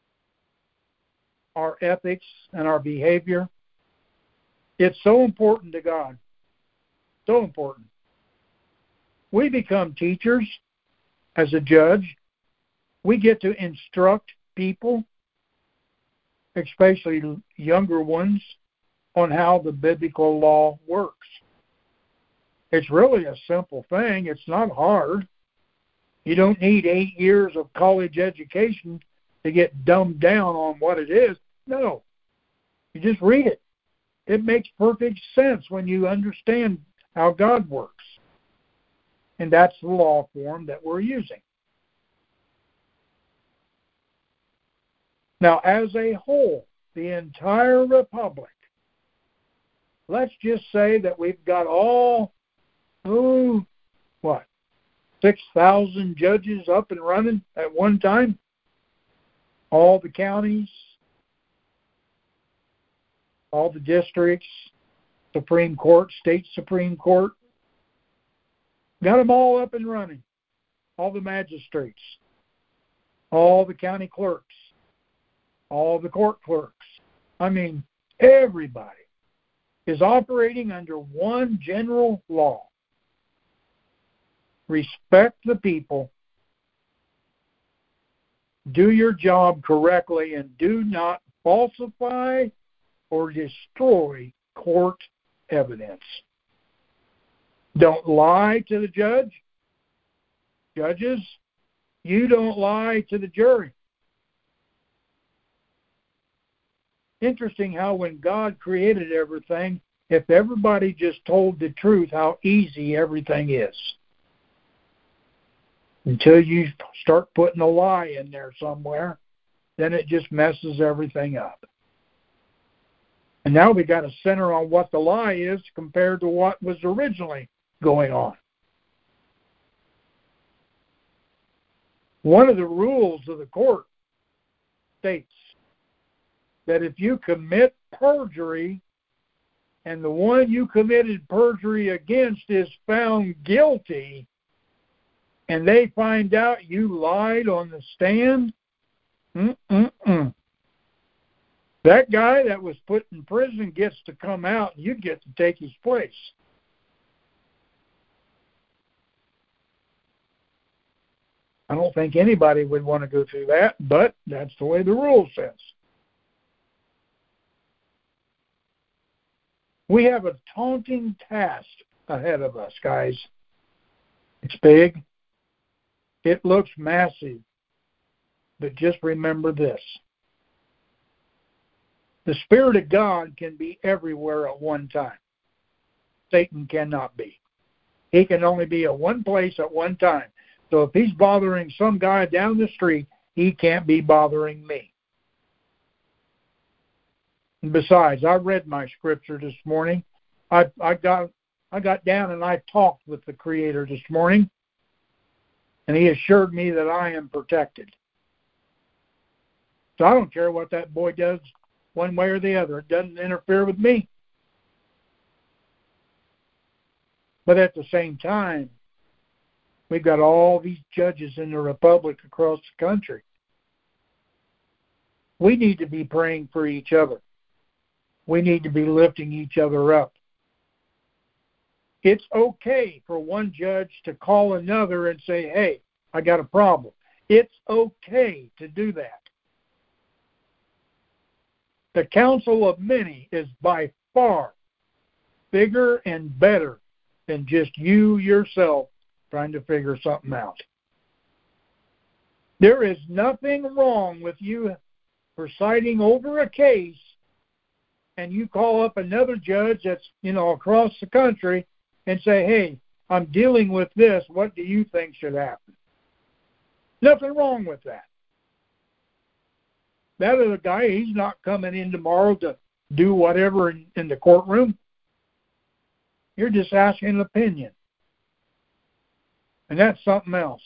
Speaker 1: our ethics and our behavior, it's so important to God. So important. We become teachers as a judge. We get to instruct people, especially younger ones, on how the biblical law works. It's really a simple thing. It's not hard. You don't need 8 years of college education to get dumbed down on what it is. No. You just read it. It makes perfect sense when you understand how God works. And that's the law form that we're using. Now, as a whole, the entire republic, let's just say that we've got all, 6,000 judges up and running at one time? All the counties, all the districts, Supreme Court, state Supreme Court. Got them all up and running. All the magistrates, all the county clerks, all the court clerks. I mean, everybody is operating under one general law. Respect the people, do your job correctly, and do not falsify or destroy court evidence. Don't lie to the judge. Judges, you don't lie to the jury. Interesting how when God created everything, if everybody just told the truth, how easy everything is. Until you start putting a lie in there somewhere, then it just messes everything up. And now we got to center on what the lie is compared to what was originally going on. One of the rules of the court states that if you commit perjury and the one you committed perjury against is found guilty, and they find out you lied on the stand, that guy that was put in prison gets to come out and you get to take his place. I don't think anybody would want to go through that, but that's the way the rule says. We have a daunting task ahead of us, guys. It's big. It looks massive. But just remember this. The Spirit of God can be everywhere at one time. Satan cannot be. He can only be at one place at one time. So if he's bothering some guy down the street, he can't be bothering me. And besides, I read my scripture this morning. I got down and I talked with the Creator this morning, and He assured me that I am protected. So I don't care what that boy does one way or the other. It doesn't interfere with me. But at the same time, we've got all these judges in the republic across the country. We need to be praying for each other. We need to be lifting each other up. It's okay for one judge to call another and say, hey, I got a problem. It's okay to do that. The counsel of many is by far bigger and better than just you yourself trying to figure something out. There is nothing wrong with you presiding over a case and you call up another judge that's, across the country and say, hey, I'm dealing with this. What do you think should happen? Nothing wrong with that. That other guy, he's not coming in tomorrow to do whatever in the courtroom. You're just asking an opinion. And that's something else.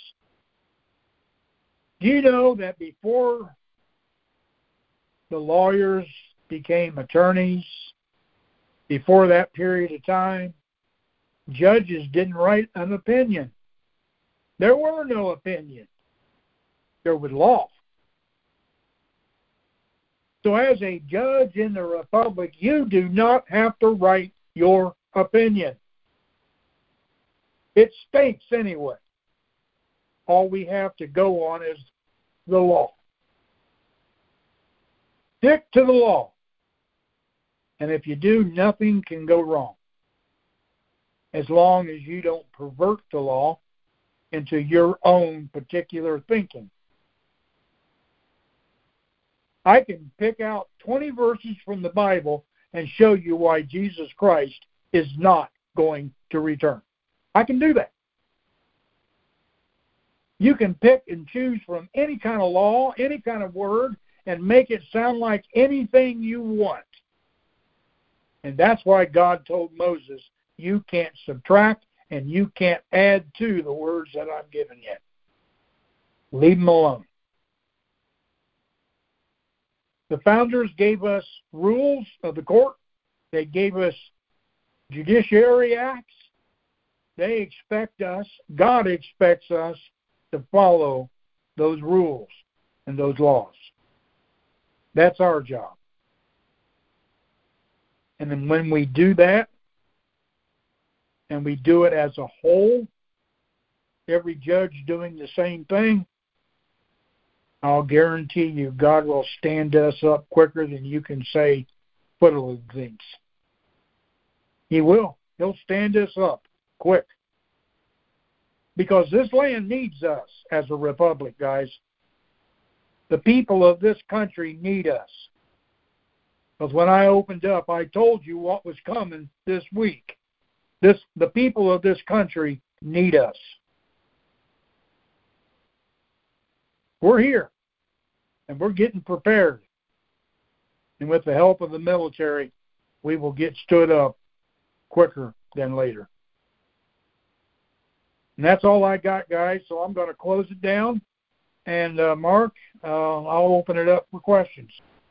Speaker 1: Do you know that before the lawyers became attorneys, before that period of time, judges didn't write an opinion. There were no opinions. There was law. So as a judge in the republic, you do not have to write your opinion. It stinks anyway. All we have to go on is the law. Stick to the law. And if you do, nothing can go wrong. As long as you don't pervert the law into your own particular thinking. I can pick out 20 verses from the Bible and show you why Jesus Christ is not going to return. I can do that. You can pick and choose from any kind of law, any kind of word, and make it sound like anything you want. And that's why God told Moses, you can't subtract and you can't add to the words that I'm giving you. Leave them alone. The founders gave us rules of the court. They gave us judiciary acts. They expect us, God expects us to follow those rules and those laws. That's our job. And then when we do that, and we do it as a whole, every judge doing the same thing, I'll guarantee you God will stand us up quicker than you can say footloose things. He will. He'll stand us up quick. Because this land needs us as a republic, guys. The people of this country need us. Because when I opened up, I told you what was coming this week. The people of this country need us. We're here, and we're getting prepared. And with the help of the military, we will get stood up quicker than later. And that's all I got, guys, so I'm going to close it down. And, Mark, I'll open it up for questions.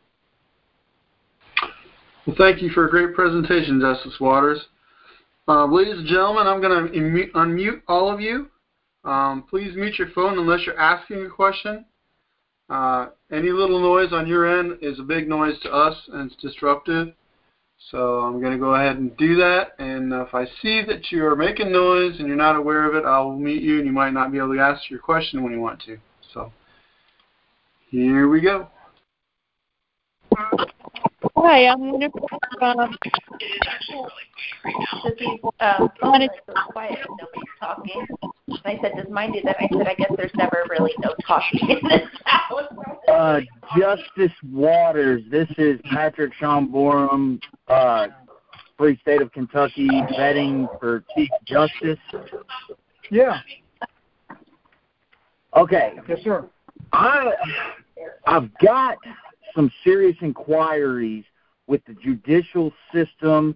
Speaker 2: Well, thank you for a great presentation, Justice Waters. Ladies and gentlemen, I'm going to unmute all of you. Please mute your phone unless you're asking a question. Any little noise on your end is a big noise to us, and it's disruptive. So I'm going to go ahead and do that. And if I see that you are making noise and you're not aware of it, I'll mute you, and you might not be able to ask your question when you want to. So here we go.
Speaker 3: Hi, I'm going to
Speaker 4: phone is so quiet, nobody's talking. And I said, does mine do that? I said, I guess there's never really no talking in this house.
Speaker 5: Justice Waters, this is Patrick Sean Borum
Speaker 3: free state of Kentucky vetting for Chief Justice?
Speaker 1: Yeah.
Speaker 3: Okay.
Speaker 1: Yes, sir.
Speaker 3: I've got some serious inquiries with the judicial system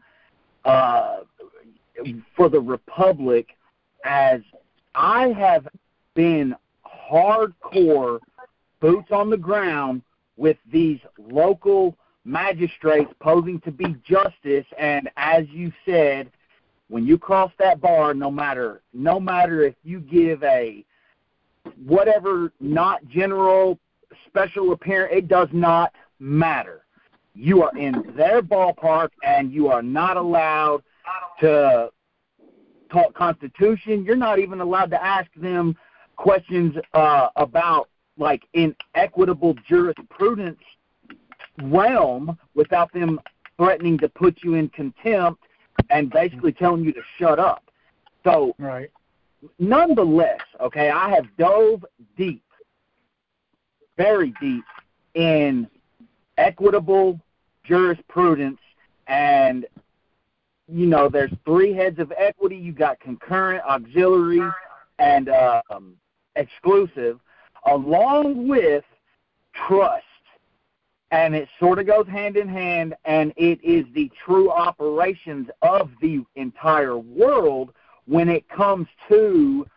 Speaker 3: for the Republic, as I have been hardcore boots on the ground with these local magistrates posing to be justice, and as you said, when you cross that bar, no matter if you give a whatever, not general, special appearance, it does not matter. You are in their ballpark, and you are not allowed to talk Constitution. You're not even allowed to ask them questions about, like, inequitable jurisprudence realm without them threatening to put you in contempt and basically telling you to shut up. So,
Speaker 1: right.
Speaker 3: Nonetheless, okay, I have dove deep, very deep, in equitable jurisprudence, and, you know, there's three heads of equity. You got concurrent, auxiliary, and exclusive, along with trust. And it sort of goes hand in hand, and it is the true operations of the entire world when it comes to,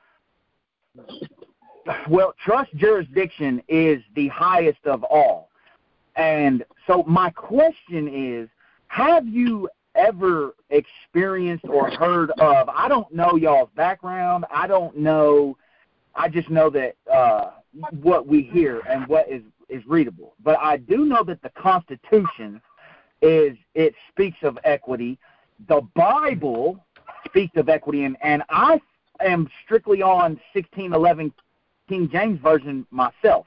Speaker 3: well, trust jurisdiction is the highest of all. And so my question is, have you ever experienced or heard of, I don't know y'all's background, I don't know, I just know that what we hear and what is readable. But I do know that the Constitution it speaks of equity. The Bible speaks of equity, and I am strictly on 1611 King James Version myself.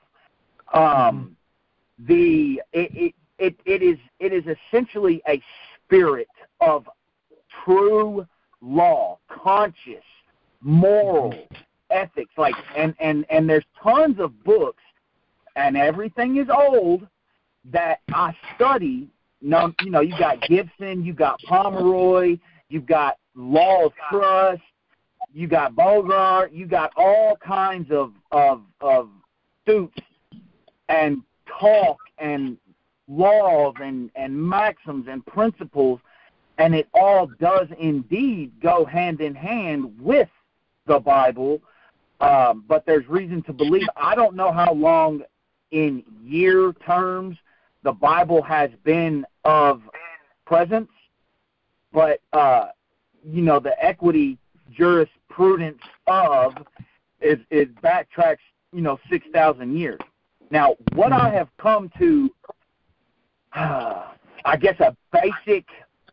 Speaker 3: It is essentially a spirit of true law, conscious, moral, ethics, like, and there's tons of books, and everything is old that I study. No, you know, you got Gibson, you got Pomeroy, you've got Law of Trust, you got Bogart, you got all kinds of suits and talk and laws and maxims and principles, and it all does indeed go hand in hand with the Bible, but there's reason to believe, I don't know how long in year terms the Bible has been of presence, but, you know, the equity jurisprudence of it backtracks, you know, 6,000 years. Now, what I have come to, I guess, a basic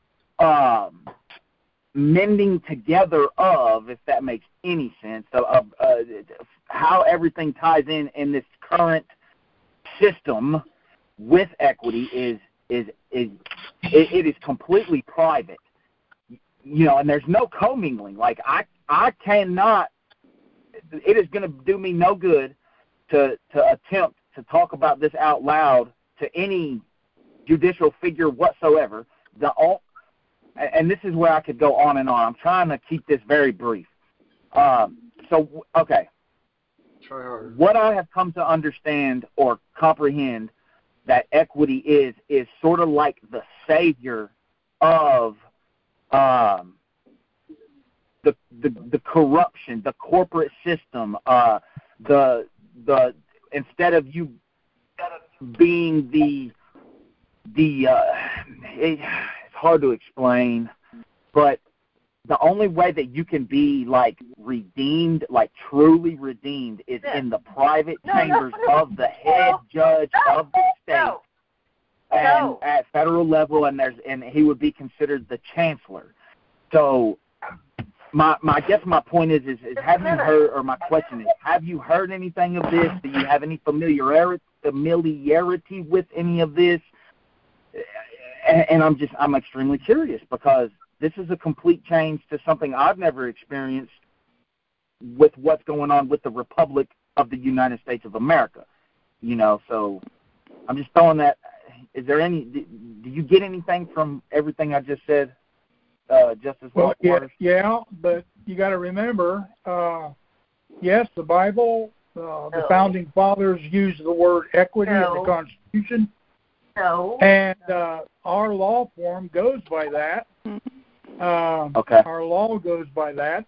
Speaker 3: mending together of, if that makes any sense, of how everything ties in this current system with equity is it is completely private, you know, and there's no commingling. Like I cannot. It is going to do me no good to attempt to talk about this out loud to any judicial figure whatsoever. And this is where I could go on and on. I'm trying to keep this very brief. So, okay.
Speaker 2: Try hard. What
Speaker 3: I have come to understand or comprehend that equity is sort of like the savior of the corruption, the corporate system, the instead of you being it's hard to explain, but the only way that you can be, like, redeemed, like truly redeemed, is in the private chambers of the head judge of the state and at federal level, and he would be considered the chancellor. So I guess my point is have you heard, or my question is, have you heard anything of this? Do you have any familiarity with any of this? And I'm extremely curious, because this is a complete change to something I've never experienced with what's going on with the Republic of the United States of America. You know, so I'm just throwing that. Is there do you get anything from everything I just said? Justice
Speaker 1: Well,
Speaker 3: Waters?
Speaker 1: yeah, but you got to remember, yes, the Bible, the founding fathers used the word equity in the Constitution.
Speaker 4: No.
Speaker 1: And our law form goes by that.
Speaker 3: Okay.
Speaker 1: Our law goes by that.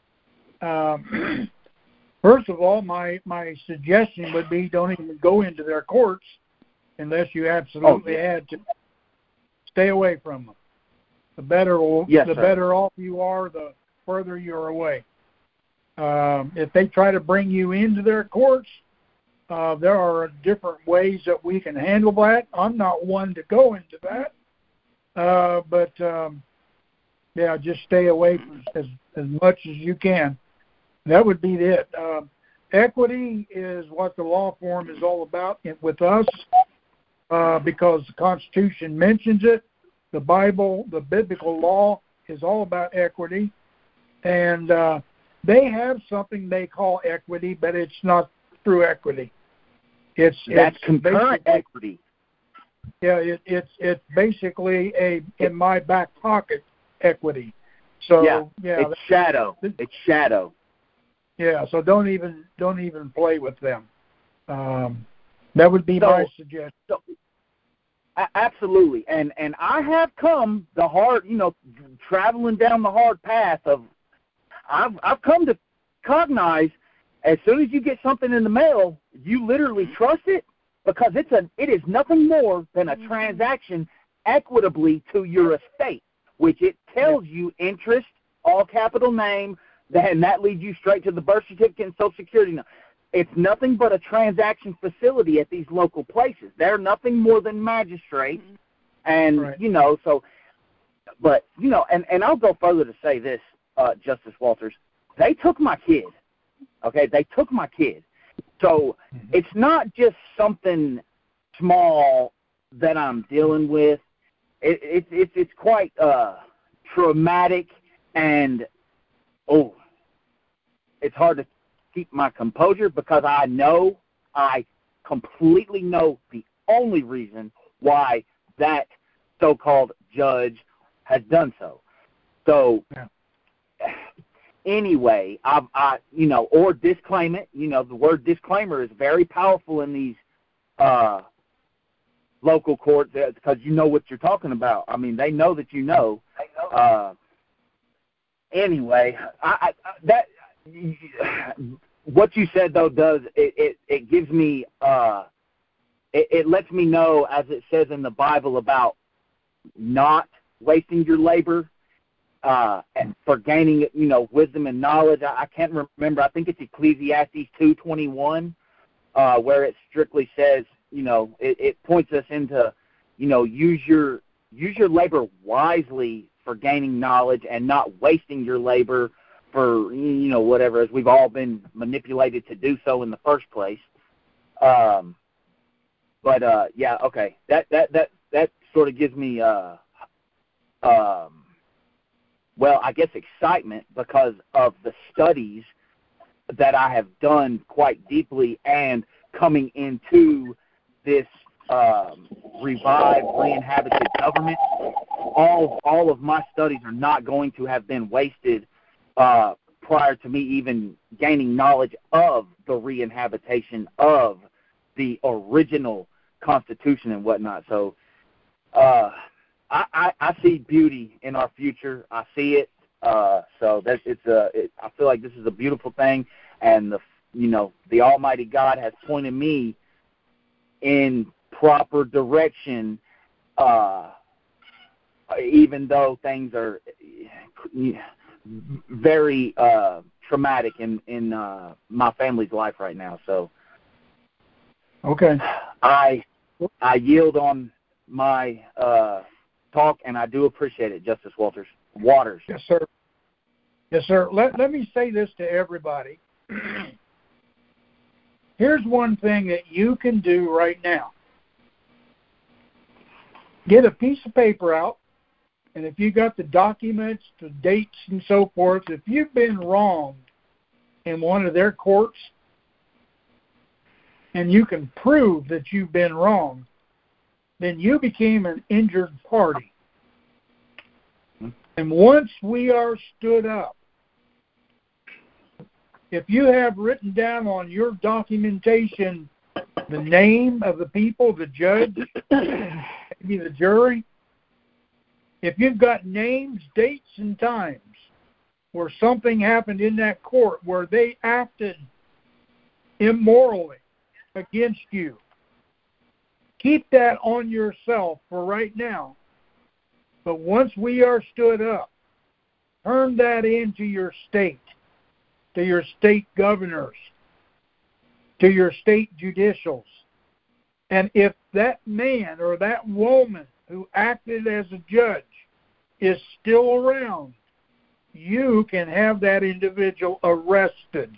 Speaker 1: First of all, my suggestion would be don't even go into their courts unless you absolutely had to. Stay away from them. The better off you are, the further you're away. If they try to bring you into their courts, there are different ways that we can handle that. I'm not one to go into that, but just stay away from as much as you can. That would be it. Equity is what the law form is all about with us, because the Constitution mentions it. The Bible, the biblical law, is all about equity, and they have something they call equity, but it's not true equity. It's
Speaker 3: concurrent equity.
Speaker 1: Yeah, it's basically a in my back pocket equity. So
Speaker 3: it's shadow. It's shadow.
Speaker 1: Yeah, so don't even play with them. That would be my suggestion.
Speaker 3: So, absolutely, and I have come the hard, traveling down the hard path of. I've come to cognize as soon as you get something in the mail, you literally trust it because it is nothing more than a transaction equitably to your estate, which it tells you interest, all capital name, and that leads you straight to the birth certificate and Social Security number. It's nothing but a transaction facility at these local places. They're nothing more than magistrates, and and I'll go further to say this, Justice Walters. They took my kid. Okay, they took my kid. So it's not just something small that I'm dealing with. It's quite traumatic, and it's hard to keep my composure because I completely know the only reason why that so-called judge has done so. So anyway, or disclaim it. The word disclaimer is very powerful in these local courts because you know what you're talking about. I mean, they know that you know. Anyway, that what you said though it gives me it lets me know, as it says in the Bible, about not wasting your labor and for gaining wisdom and knowledge. I can't remember. I think it's Ecclesiastes 2:21 where it strictly says it points us into use your labor wisely for gaining knowledge and not wasting your labor for whatever, as we've all been manipulated to do so in the first place. Okay, that sort of gives me I guess excitement because of the studies that I have done quite deeply, and coming into this revived, re-inhabited government, all of my studies are not going to have been wasted prior to me even gaining knowledge of the re-inhabitation of the original Constitution and whatnot. So I see beauty in our future. I see it. So I feel like this is a beautiful thing, and the Almighty God has pointed me in proper direction, even though things are very traumatic in my family's life right now. So
Speaker 1: okay,
Speaker 3: I yield on my talk, and I do appreciate it, Justice Waters.
Speaker 1: Yes, sir. Yes, sir. Let me say this to everybody. Here's one thing that you can do right now. Get a piece of paper out, and if you got the documents, the dates, and so forth, if you've been wronged in one of their courts, and you can prove that you've been wronged, then you became an injured party. And once we are stood up, if you have written down on your documentation the name of the people, the judge, maybe the jury, if you've got names, dates, and times where something happened in that court where they acted immorally against you, keep that on yourself for right now. But once we are stood up, turn that into your state, to your state governors, to your state judicials. And if that man or that woman who acted as a judge is still around, you can have that individual arrested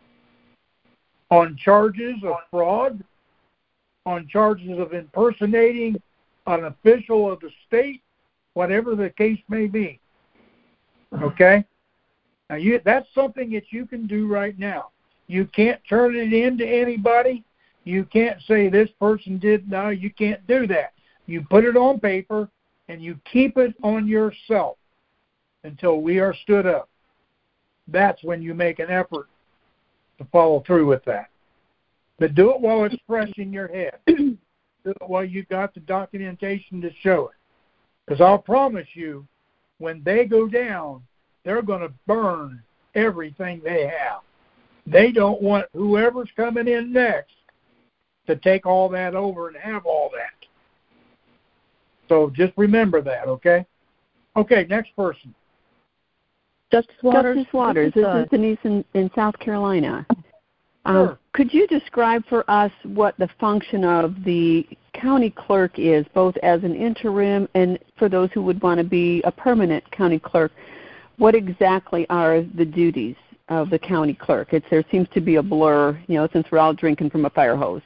Speaker 1: on charges of fraud, on charges of impersonating an official of the state, whatever the case may be. Okay? Now, that's something that you can do right now. You can't turn it into anybody. You can't say this person did. No, you can't do that. You put it on paper, and you keep it on yourself until we are stood up. That's when you make an effort to follow through with that. But do it while it's fresh in your head. Do it while you got the documentation to show it. Because I'll promise you, when they go down, they're going to burn everything they have. They don't want whoever's coming in next to take all that over and have all that. So just remember that, okay? Okay, next person.
Speaker 5: Justice Waters, this is Denise in South Carolina.
Speaker 1: Sure.
Speaker 5: Could you describe for us what the function of the county clerk is, both as an interim and for those who would want to be a permanent county clerk? What exactly are the duties of the county clerk? There seems to be a blur, since we're all drinking from a fire hose.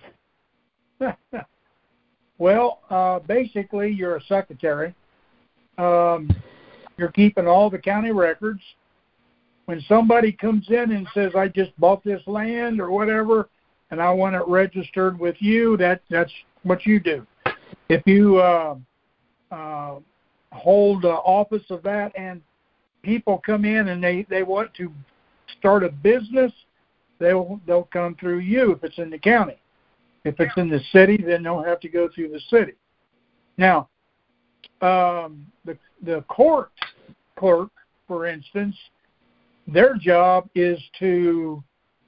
Speaker 1: Well, basically, you're a secretary. You're keeping all the county records. When somebody comes in and says, I just bought this land or whatever, and I want it registered with you, that's what you do. If you hold office of that and people come in and they want to start a business, they'll come through you if it's in the county. If it's in the city, then they'll have to go through the city. Now, the court clerk, for instance, their job is to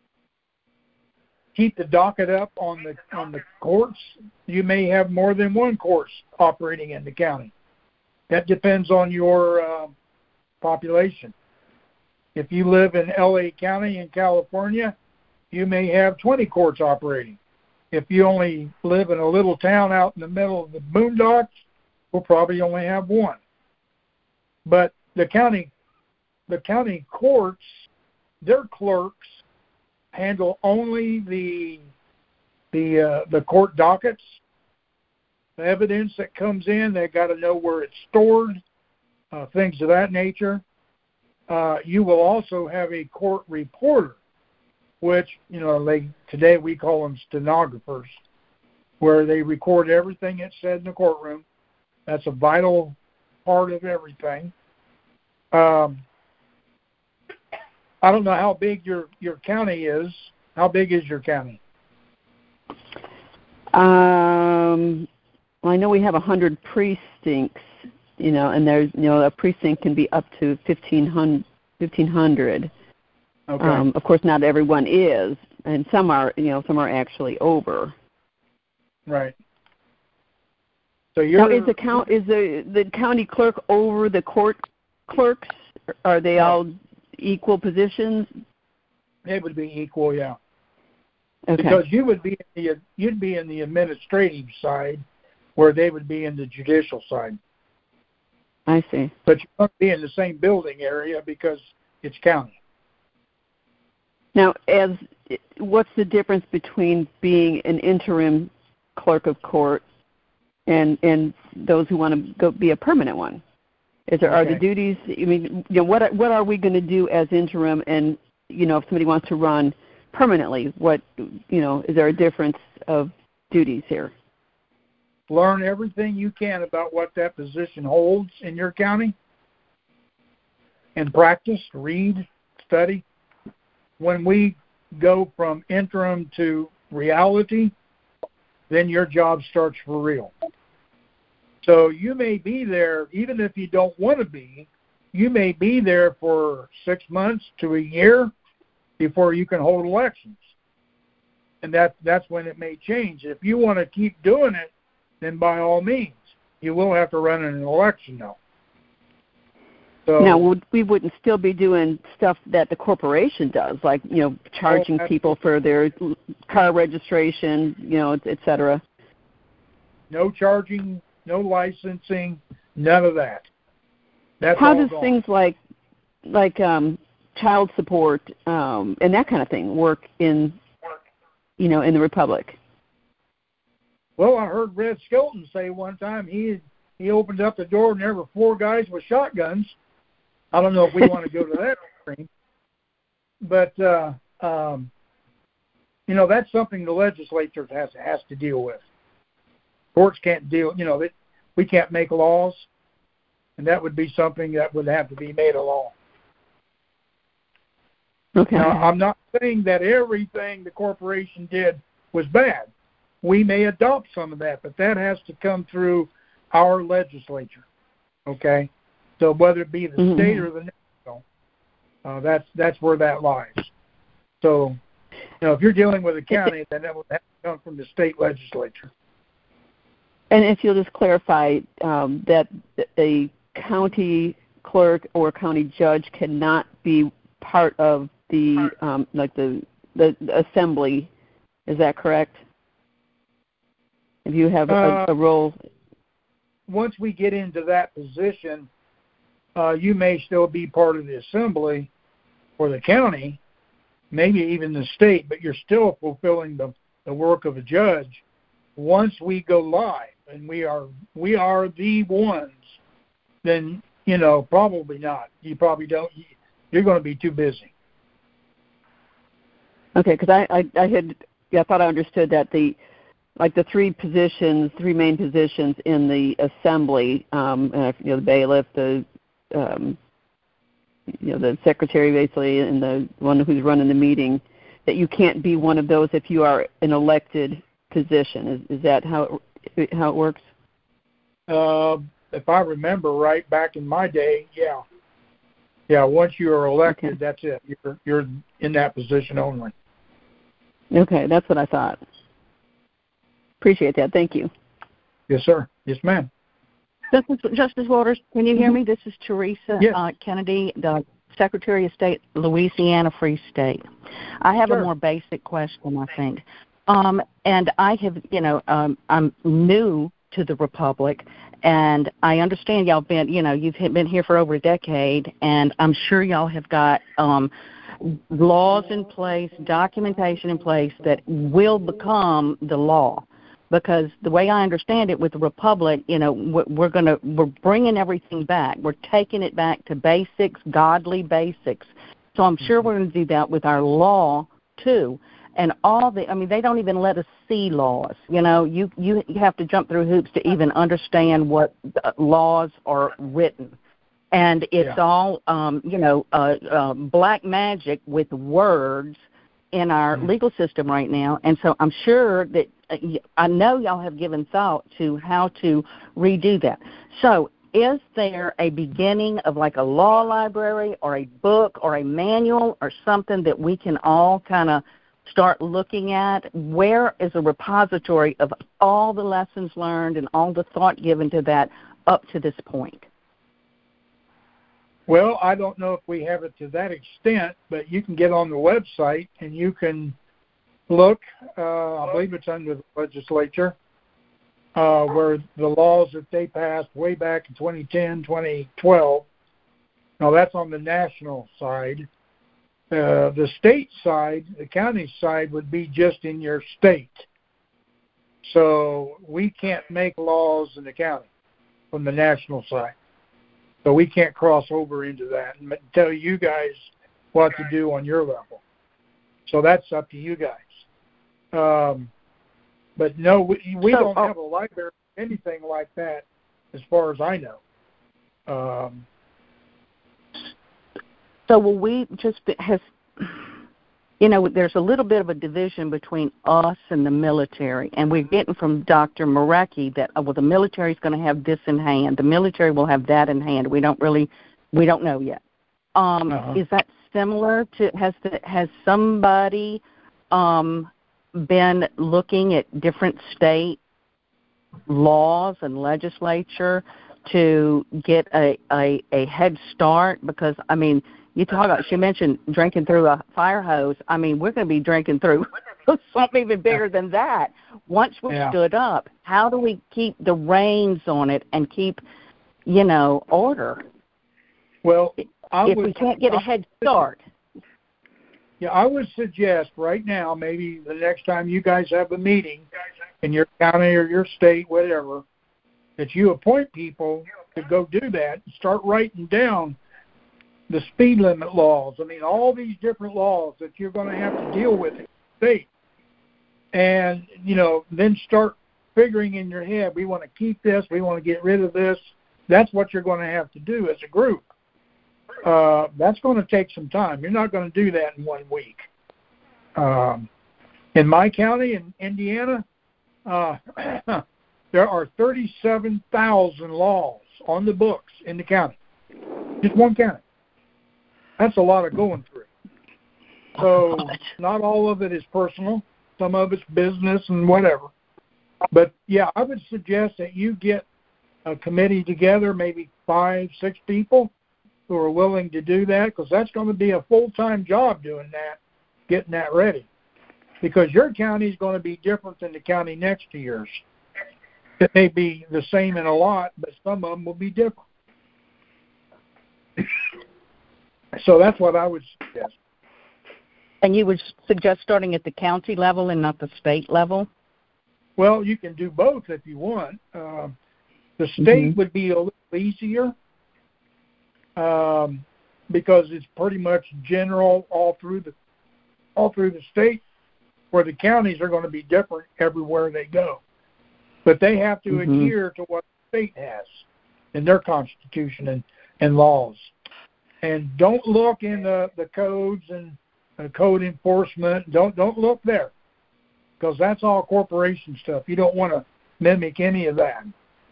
Speaker 1: keep the docket up on the courts. You may have more than one courts operating in the county. That depends on your population. If you live in L.A. County in California, you may have 20 courts operating. If you only live in a little town out in the middle of the boondocks, we'll probably only have one. But the county courts, their clerks handle only the court dockets, the evidence that comes in. They've got to know where it's stored, things of that nature. You will also have a court reporter, which, today we call them stenographers, where they record everything that's said in the courtroom. That's a vital part of everything. I don't know how big your county is. How big is your county?
Speaker 5: Well, I know we have 100 precincts, and there's, a precinct can be up to 1,500.
Speaker 1: Okay.
Speaker 5: Of course, not everyone is, and some are actually over.
Speaker 1: Right. So
Speaker 5: now, is the county clerk over the court clerks? Are they all equal positions?
Speaker 1: It would be equal, yeah.
Speaker 5: Okay.
Speaker 1: Because you'd be in the administrative side, where they would be in the judicial side.
Speaker 5: I see.
Speaker 1: But you won't be in the same building area because it's county.
Speaker 5: Now, what's the difference between being an interim clerk of court and those who want to go be a permanent one? Are the duties? I mean, what are we going to do as interim? And if somebody wants to run permanently, is there a difference of duties here?
Speaker 1: Learn everything you can about what that position holds in your county, and practice, read, study. When we go from interim to reality, then your job starts for real. So you may be there, even if you don't want to be, you may be there for 6 months to a year before you can hold elections. And that's when it may change. If you want to keep doing it, then by all means, you will have to run in an election now. So,
Speaker 5: now, we wouldn't still be doing stuff that the corporation does, like, charging people for their car registration, et cetera.
Speaker 1: No charging, no licensing, none of that. That's
Speaker 5: how
Speaker 1: all
Speaker 5: does
Speaker 1: gone.
Speaker 5: things like child support and that kind of thing work in the Republic?
Speaker 1: Well, I heard Red Skelton say one time he opened up the door and there were 4 guys with shotguns. I don't know if we want to go to that extreme, but that's something the legislature has to deal with. Courts can't deal. We can't make laws, and that would be something that would have to be made a law.
Speaker 5: Okay.
Speaker 1: Now, I'm not saying that everything the corporation did was bad. We may adopt some of that, but that has to come through our legislature. Okay. So whether it be the state or the national, that's where that lies. So, if you're dealing with a county, then that would have to come from the state legislature.
Speaker 5: And if you'll just clarify that a county clerk or county judge cannot be part of the the assembly, is that correct? If you have a role.
Speaker 1: Once we get into that position, you may still be part of the assembly or the county, maybe even the state, but you're still fulfilling the work of a judge. Once we go live and we are the ones, then probably not. You probably don't. You're going to be too busy.
Speaker 5: Okay, because I thought I understood that the 3 main positions in the assembly, the bailiff, the secretary basically, and the one who's running the meeting, that you can't be one of those if you are an elected position. Is that how it works?
Speaker 1: If I remember right, back in my day, yeah. Once you are elected, That's it. You're in that position only.
Speaker 5: Okay, that's what I thought. Appreciate that. Thank you.
Speaker 1: Yes, sir. Yes, ma'am.
Speaker 6: Justice Waters, can you hear me? This is Teresa
Speaker 1: Yes.
Speaker 6: Kennedy, the Secretary of State, Louisiana Free State. I have
Speaker 1: Sure.
Speaker 6: a more basic question, I think. And I have, I'm new to the Republic, and I understand y'all been, you've been here for over a decade, and I'm sure y'all have got laws in place, documentation in place that will become the law. Because the way I understand it with the Republic, we're bringing everything back. We're taking it back to basics, godly basics. So I'm sure we're going to do that with our law too. And they don't even let us see laws. You have to jump through hoops to even understand what laws are written. And it's all, black magic with words in our legal system right now. And so I'm sure that I know y'all have given thought to how to redo that. So is there a beginning of like a law library or a book or a manual or something that we can all kind of start looking at? Where is a repository of all the lessons learned and all the thought given to that up to this point?
Speaker 1: Well, I don't know if we have it to that extent, but you can get on the website and you can look. I believe it's under the legislature, where the laws that they passed way back in 2010, 2012. Now, that's on the national side. The state side, the county side, would be just in your state. So we can't make laws in the county from the national side. So we can't cross over into that and tell you guys what to do on your level. So that's up to you guys. But no, we don't have a library or anything like that as far as I know.
Speaker 6: So will we just there's a little bit of a division between us and the military, and we're getting from Dr. Marecki that, the military is going to have this in hand. The military will have that in hand. We don't know yet. Is that similar to, has somebody been looking at different state laws and legislature to get a head start? Because, I mean, you talk about, she mentioned drinking through a fire hose. I mean, we're going to be drinking through something even bigger than that. Once we stood up, how do we keep the reins on it and keep, order?
Speaker 1: Well,
Speaker 6: if we can't get a head start.
Speaker 1: Yeah, I would suggest right now, maybe the next time you guys have a meeting in your county or your state, whatever, that you appoint people to go do that and start writing down the speed limit laws. I mean, all these different laws that you're going to have to deal with in the state. And, then start figuring in your head, we want to keep this, we want to get rid of this. That's what you're going to have to do as a group. That's going to take some time. You're not going to do that in 1 week. In my county, in Indiana, there are 37,000 laws on the books in the county. Just one county. That's a lot of going through. So not all of it is personal. Some of it's business and whatever. But, yeah, I would suggest that you get a committee together, maybe 5, 6 people who are willing to do that, because that's going to be a full-time job doing that, getting that ready. Because your county is going to be different than the county next to yours. It may be the same in a lot, but some of them will be different. So that's what I would suggest.
Speaker 6: And you would suggest starting at the county level and not the state level?
Speaker 1: Well, you can do both if you want. The state would be a little easier because it's pretty much general all through the state, where the counties are going to be different everywhere they go. But they have to adhere to what the state has in their constitution and laws. And don't look in the codes and code enforcement. Don't look there, because that's all corporation stuff. You don't want to mimic any of that.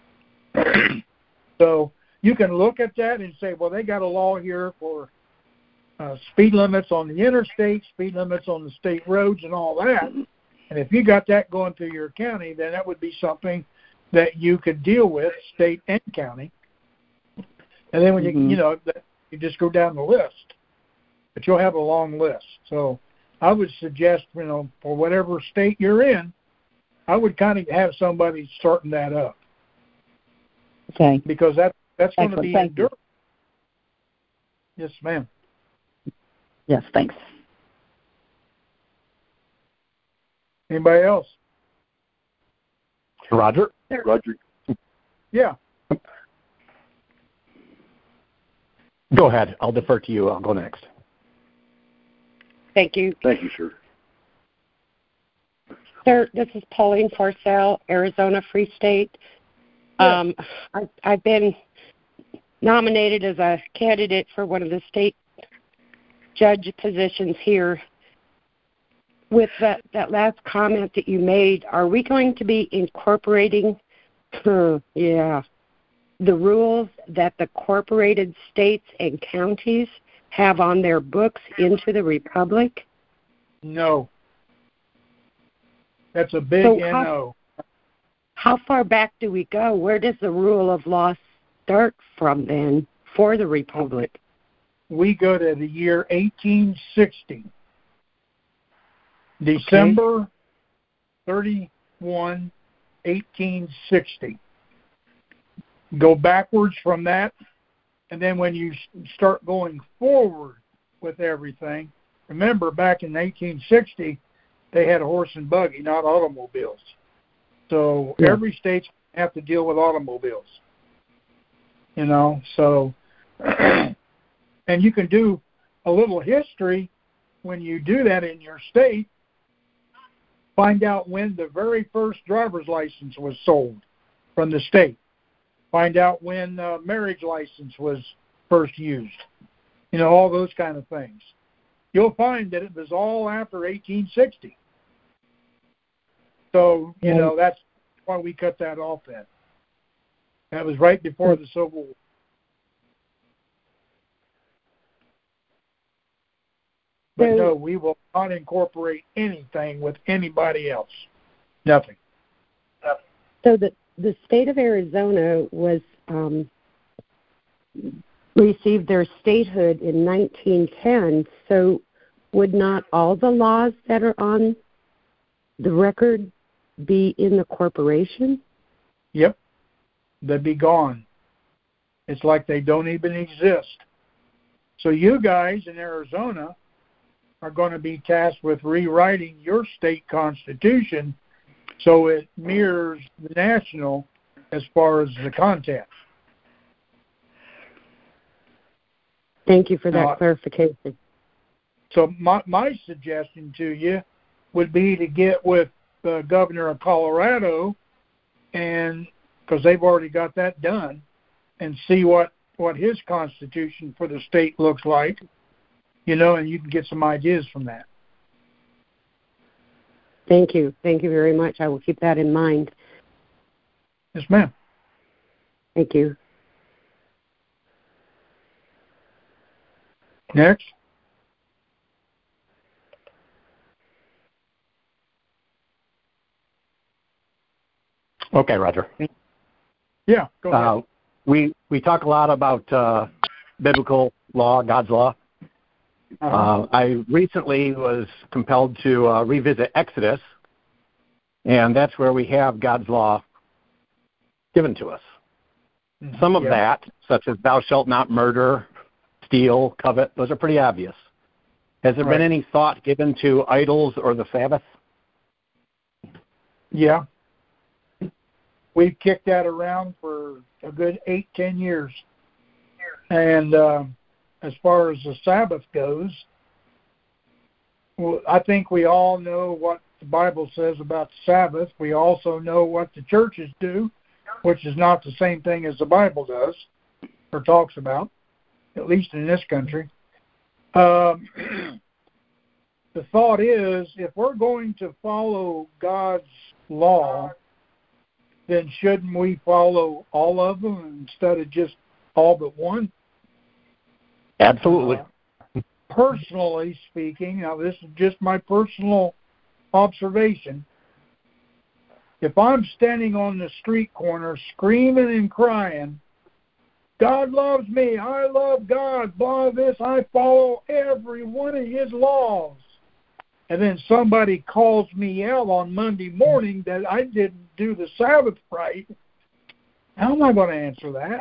Speaker 1: So you can look at that and say, well, they got a law here for speed limits on the interstate, speed limits on the state roads and all that. And if you got that going through your county, then that would be something that you could deal with, state and county. And then when you just go down the list. But you'll have a long list. So I would suggest, for whatever state you're in, I would kind of have somebody starting that up.
Speaker 6: Okay.
Speaker 1: Because that's going to be enduring. Yes, ma'am.
Speaker 6: Yes, thanks.
Speaker 1: Anybody else?
Speaker 7: Roger.
Speaker 1: Yeah.
Speaker 7: Go ahead. I'll defer to you. I'll go next.
Speaker 8: Thank you.
Speaker 2: Thank you, sir.
Speaker 8: Sir, this is Pauline Forcell, Arizona Free State.
Speaker 1: Yeah.
Speaker 8: I've been nominated as a candidate for one of the state judge positions here. With that last comment that you made, are we going to be incorporating the rules that the corporated states and counties have on their books into the Republic?
Speaker 1: No. That's a big no.
Speaker 8: How far back do we go? Where does the rule of law start from then for the Republic?
Speaker 1: We go to the year 1860. December 31, 1860. Go backwards from that, and then when you start going forward with everything, remember back in 1860, they had a horse and buggy, not automobiles. So every state's have to deal with automobiles. So, and you can do a little history when you do that in your state. Find out when the very first driver's license was sold from the state. Find out when marriage license was first used. all those kind of things. You'll find that it was all after 1860. So, that's why we cut that off then. That was right before the Civil War. But no, we will not incorporate anything with anybody else. Nothing.
Speaker 8: So the state of Arizona was received their statehood in 1910. So would not all the laws that are on the record be in the corporation?
Speaker 1: Yep. They'd be gone. It's like they don't even exist. So you guys in Arizona are going to be tasked with rewriting your state constitution so it mirrors the national as far as the content.
Speaker 8: Thank you for that clarification.
Speaker 1: So my suggestion to you would be to get with the governor of Colorado, and because they've already got that done, and see what his constitution for the state looks like, and you can get some ideas from that.
Speaker 8: Thank you. Thank you very much. I will keep that in mind.
Speaker 1: Yes, ma'am.
Speaker 8: Thank you.
Speaker 1: Next.
Speaker 7: Okay, Roger.
Speaker 1: Yeah, go ahead.
Speaker 7: We talk a lot about biblical law, God's law. I recently was compelled to revisit Exodus, and that's where we have God's law given to us. Some of that, such as thou shalt not murder, steal, covet, those are pretty obvious. Has there been any thought given to idols or the Sabbath?
Speaker 1: Yeah. We've kicked that around for a good 8-10 years. And as far as the Sabbath goes, I think we all know what the Bible says about the Sabbath. We also know what the churches do, which is not the same thing as the Bible does or talks about, at least in this country. The thought is, if we're going to follow God's law, then shouldn't we follow all of them instead of just all but one?
Speaker 7: Absolutely.
Speaker 1: Personally speaking, now this is just my personal observation, if I'm standing on the street corner screaming and crying, God loves me, I love God, blah this, I follow every one of his laws, and then somebody calls me out on Monday morning that I didn't do the Sabbath right, how am I going to answer that?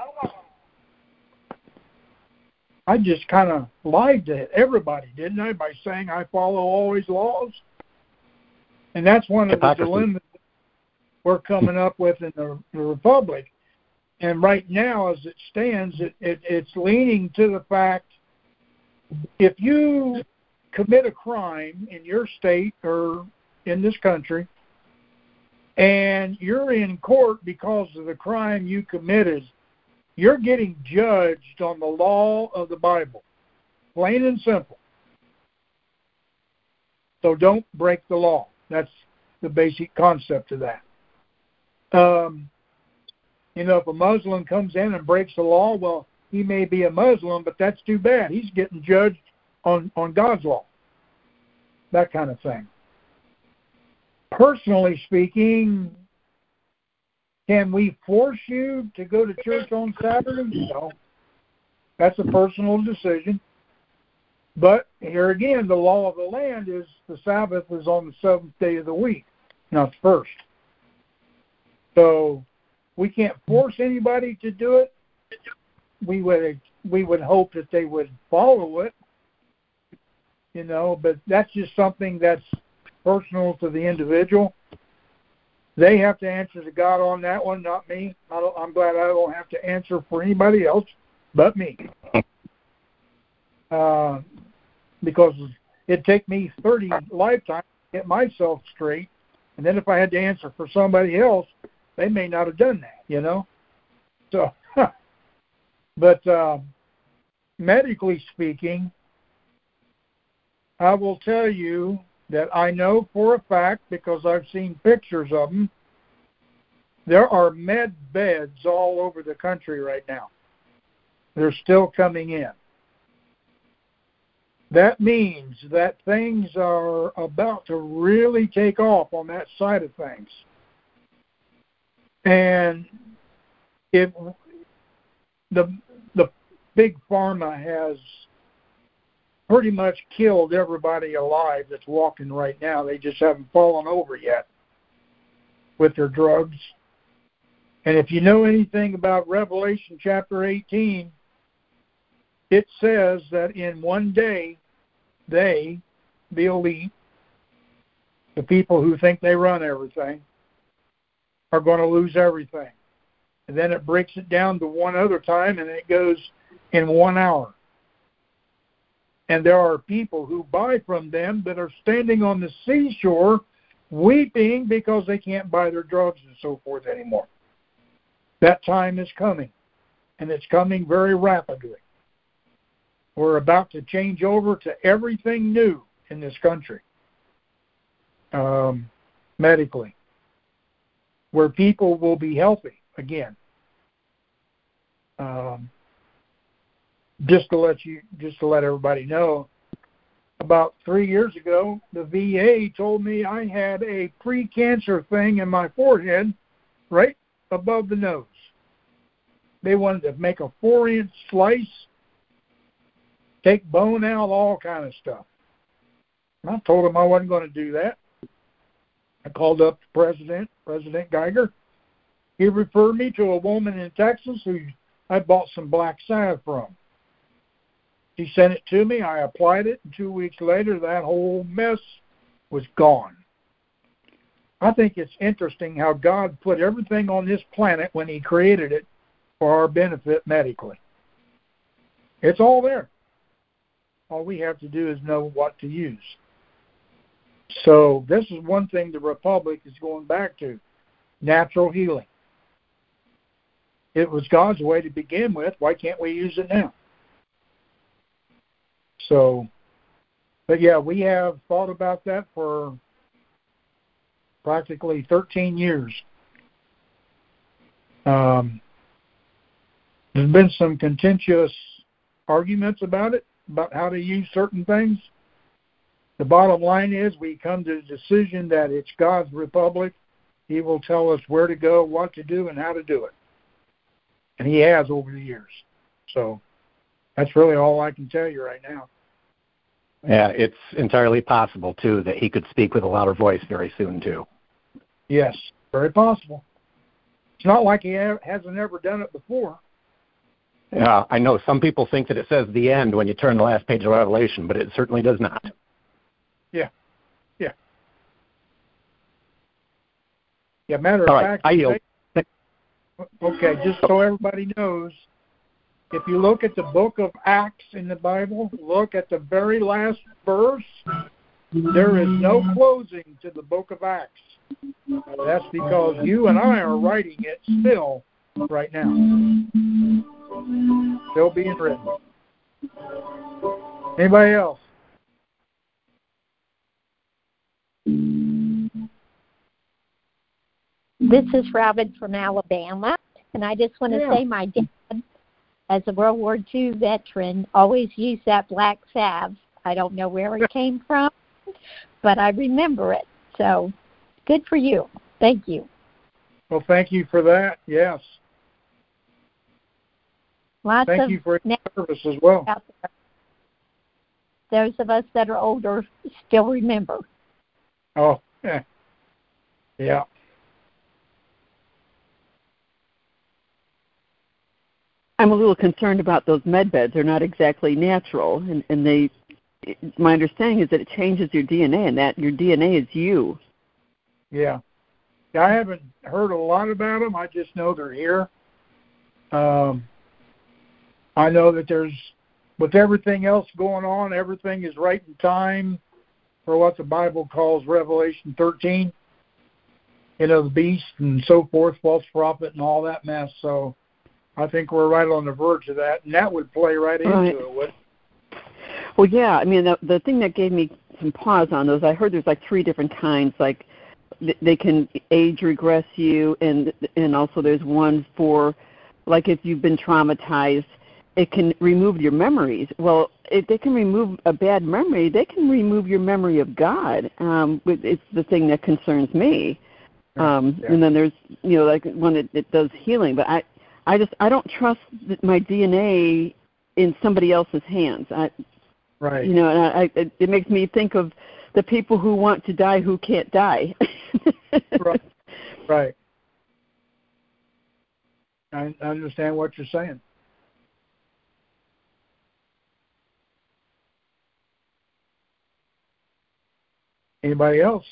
Speaker 1: I just kind of lied to everybody, didn't I, by saying I follow all his laws? And that's one of the dilemmas we're coming up with in the Republic. And right now, as it stands, it's leaning to the fact, if you commit a crime in your state or in this country, and you're in court because of the crime you committed, you're getting judged on the law of the Bible, plain and simple. So don't break the law. That's the basic concept of that. If a Muslim comes in and breaks the law, well, he may be a Muslim, but that's too bad. He's getting judged on God's law, that kind of thing. Personally speaking, can we force you to go to church on Saturday? No. That's a personal decision. But here again, the law of the land is the Sabbath is on the seventh day of the week, not the first. So we can't force anybody to do it. We would hope that they would follow it, but that's just something that's personal to the individual. They have to answer to God on that one, not me. I'm glad I don't have to answer for anybody else but me. Because it'd take me 30 lifetimes to get myself straight. And then if I had to answer for somebody else, they may not have done that, So, but, medically speaking, I will tell you that I know for a fact, because I've seen pictures of them, there are med beds all over the country right now. They're still coming in. That means that things are about to really take off on that side of things. And if the big pharma has pretty much killed everybody alive that's walking right now. They just haven't fallen over yet with their drugs. And if you know anything about Revelation chapter 18, it says that in one day, they, the elite, the people who think they run everything, are going to lose everything. And then it breaks it down to one other time, and it goes in 1 hour. And there are people who buy from them that are standing on the seashore weeping because they can't buy their drugs and so forth anymore. That time is coming, and it's coming very rapidly. We're about to change over to everything new in this country, medically, where people will be healthy again. Just to let everybody know, about 3 years ago, the VA told me I had a pre-cancer thing in my forehead right above the nose. They wanted to make a 4-inch slice, take bone out, all kind of stuff. And I told them I wasn't going to do that. I called up the President Geiger. He referred me to a woman in Texas who I bought some black salve from. He sent it to me. I applied it, and 2 weeks later, that whole mess was gone. I think it's interesting how God put everything on this planet when He created it for our benefit medically. It's all there. All we have to do is know what to use. So this is one thing the Republic is going back to, natural healing. It was God's way to begin with. Why can't we use it now? So, but yeah, we have thought about that for practically 13 years. There's been some contentious arguments about it, about how to use certain things. The bottom line is we come to the decision that it's God's republic. He will tell us where to go, what to do, and how to do it. And He has over the years. So that's really all I can tell you right now.
Speaker 7: Yeah, it's entirely possible, too, that He could speak with a louder voice very soon, too.
Speaker 1: Yes, very possible. It's not like He hasn't ever done it before.
Speaker 7: Yeah, I know some people think that it says the end when you turn the last page of Revelation, but it certainly does not.
Speaker 1: Yeah. Yeah, matter of fact,
Speaker 7: I yield.
Speaker 1: Okay, just so everybody knows, if you look at the book of Acts in the Bible, look at the very last verse, there is no closing to the book of Acts. That's because you and I are writing it still right now. Still being written. Anybody else?
Speaker 9: This is Robin from Alabama, and I just want to say my dad, as a World War II veteran, always used that black salve. I don't know where it came from, but I remember it. So, good for you. Thank you.
Speaker 1: Well, thank you for that. Yes. Thank you for your service as well.
Speaker 9: Those of us that are older still remember.
Speaker 1: Oh, yeah. Yeah.
Speaker 5: I'm a little concerned about those med beds. They're not exactly natural, and they. My understanding is that it changes your DNA, and that your DNA is you.
Speaker 1: Yeah. I haven't heard a lot about them. I just know they're here. I know that there's, with everything else going on, everything is right in time for what the Bible calls Revelation 13. You know, the beast and so forth, false prophet and all that mess. So I think we're right on the verge of that, and that would play right into it, wouldn't it?
Speaker 5: Well, yeah. I mean, the thing that gave me some pause on those, I heard there's like 3 different kinds. Like they can age regress you, and also there's one for, like, if you've been traumatized, it can remove your memories. Well, if they can remove a bad memory, they can remove your memory of God. It's the thing that concerns me. And then there's, like one that does healing. But I don't trust my DNA in somebody else's hands.
Speaker 1: Right.
Speaker 5: And it makes me think of the people who want to die who can't die.
Speaker 1: Right. I understand what you're saying. Anybody else?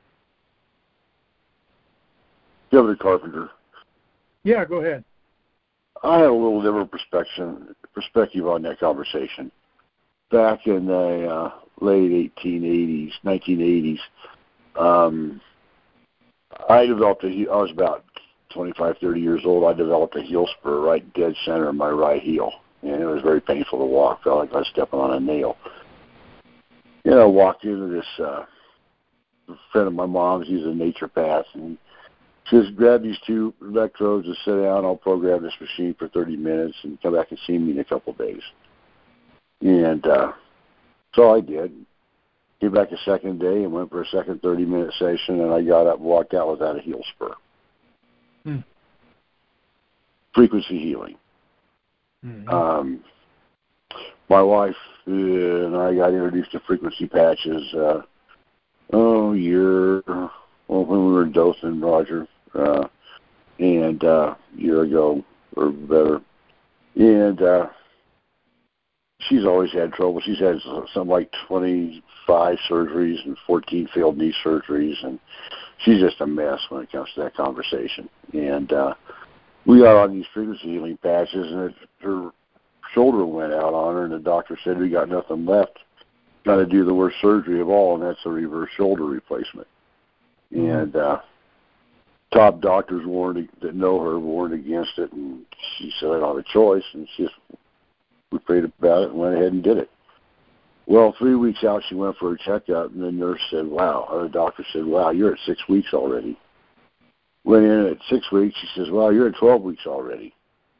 Speaker 10: Governor Carpenter.
Speaker 1: Yeah, go ahead.
Speaker 10: I had a little different perspective on that conversation. Back in the late 1980s, I was about 25, 30 years old. I developed a heel spur right dead center of my right heel, and it was very painful to walk. Felt like I was stepping on a nail. I walked into this friend of my mom's. He's a naturopath, and she just grabbed these 2 electrodes and sit down. I'll program this machine for 30 minutes and come back and see me in a couple of days. And so I did. Came back a second day and went for a second 30-minute session, and I got up and walked out without a heel spur. Frequency healing. Mm-hmm. My wife and I got introduced to frequency patches when we were in Dothan, Roger, and a year ago or better. And she's always had trouble. She's had something like 25 surgeries and 14 failed knee surgeries, and she's just a mess when it comes to that conversation. And we got on these frequency healing patches, and her shoulder went out on her, and the doctor said, we got nothing left. Got to do the worst surgery of all, and that's a reverse shoulder replacement. And top doctors that know her warned against it, and she said, I don't have a choice, and we prayed about it and went ahead and did it. Well, 3 weeks out, she went for a checkup, and the nurse said, the doctor said, wow, you're at 6 weeks already. Went in at 6 weeks, she says, wow, you're at 12 weeks already.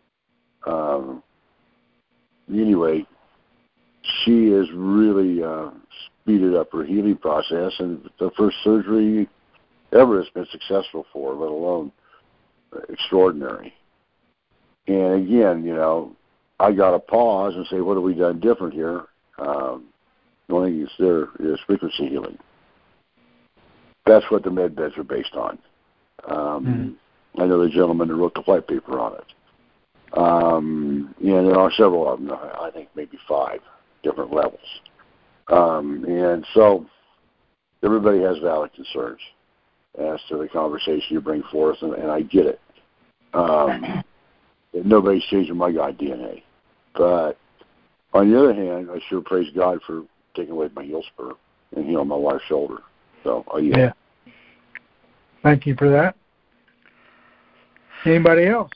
Speaker 10: Anyway, she has really speeded up her healing process, and the first surgery ever has been successful for her, let alone extraordinary. And again, I got to pause and say, what have we done different here? The only thing there is frequency healing. That's what the med beds are based on. I know the gentleman that wrote the white paper on it. And there are several of them, I think maybe 5 different levels. And so everybody has valid concerns as to the conversation you bring forth, and I get it. Nobody's changing my God DNA. But on the other hand, I sure praise God for taking away my heel spur and healing my wife's shoulder. So, yeah.
Speaker 1: Thank you for that. Anybody else?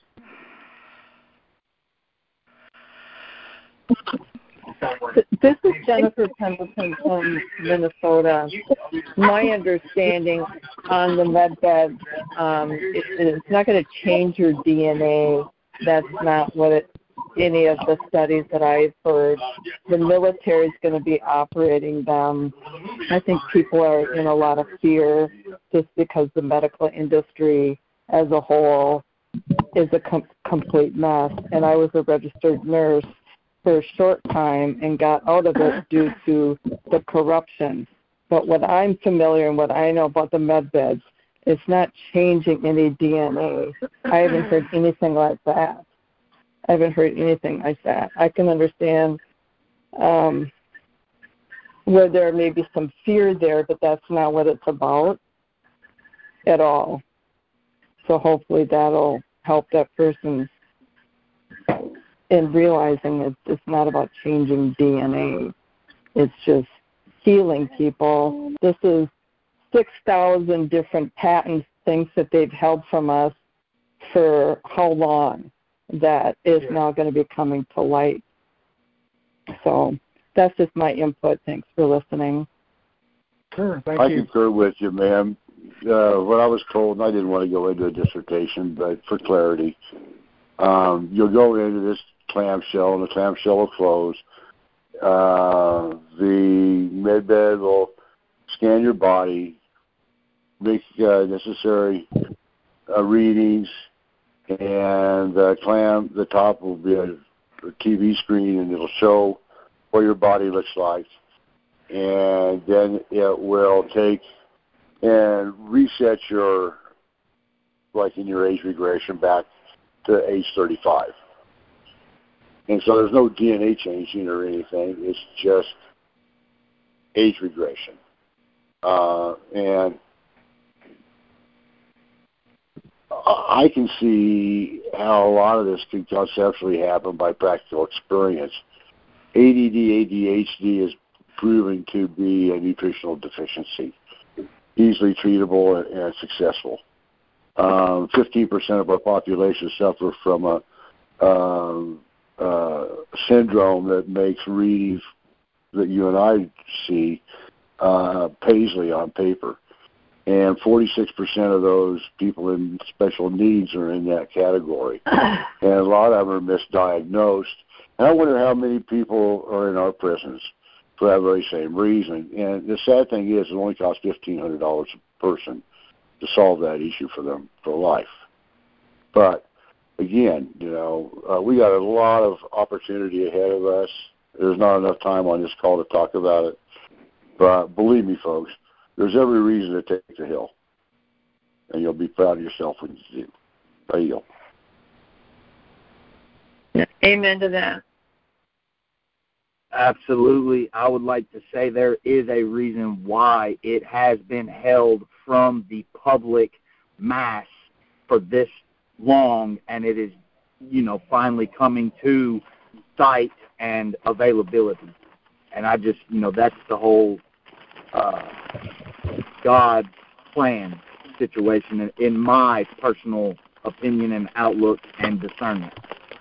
Speaker 11: This is Jennifer Pendleton from Minnesota. My understanding on the med bed, it's not going to change your DNA. That's not what any of the studies that I've heard. The military is going to be operating them. I think people are in a lot of fear just because the medical industry as a whole is a complete mess. And I was a registered nurse for a short time and got out of it due to the corruption. But what I'm familiar and what I know about the med beds, it's not changing any DNA. I haven't heard anything like that. I can understand where there may be some fear there, but that's not what it's about at all. So hopefully that'll help that person in realizing it's not about changing DNA. It's just healing people. This is 6,000 different patent things that they've held from us for how long? that is now going to be coming to light. So that's just my input. Thanks for listening.
Speaker 1: Sure, thank
Speaker 10: you. I
Speaker 1: you.
Speaker 10: concur with you, ma'am. What I was told, and I didn't want to go into a dissertation, but for clarity, you'll go into this clamshell, and the clamshell will close. The medbed will scan your body, make necessary readings, and the top will be a TV screen, and it'll show what your body looks like. And then it will take and reset your, like in your age regression, back to age 35. And so there's no DNA changing or anything. It's just age regression. And I can see how a lot of this could conceptually happen by practical experience. ADD, ADHD is proven to be a nutritional deficiency, easily treatable and successful. 15% of our population suffer from a syndrome that makes readings that you and I see paisley on paper. And 46% of those people in special needs are in that category. And a lot of them are misdiagnosed. And I wonder how many people are in our prisons for that very same reason. And the sad thing is it only costs $1,500 a person to solve that issue for them for life. But, again, we got a lot of opportunity ahead of us. There's not enough time on this call to talk about it. But believe me, folks, there's every reason to take the hill. And you'll be proud of yourself when you do. I yield.
Speaker 11: Amen to that.
Speaker 3: Absolutely. I would like to say there is a reason why it has been held from the public mass for this long, and it is, finally coming to sight and availability. And I just, that's the whole God's plan situation in my personal opinion and outlook and discernment.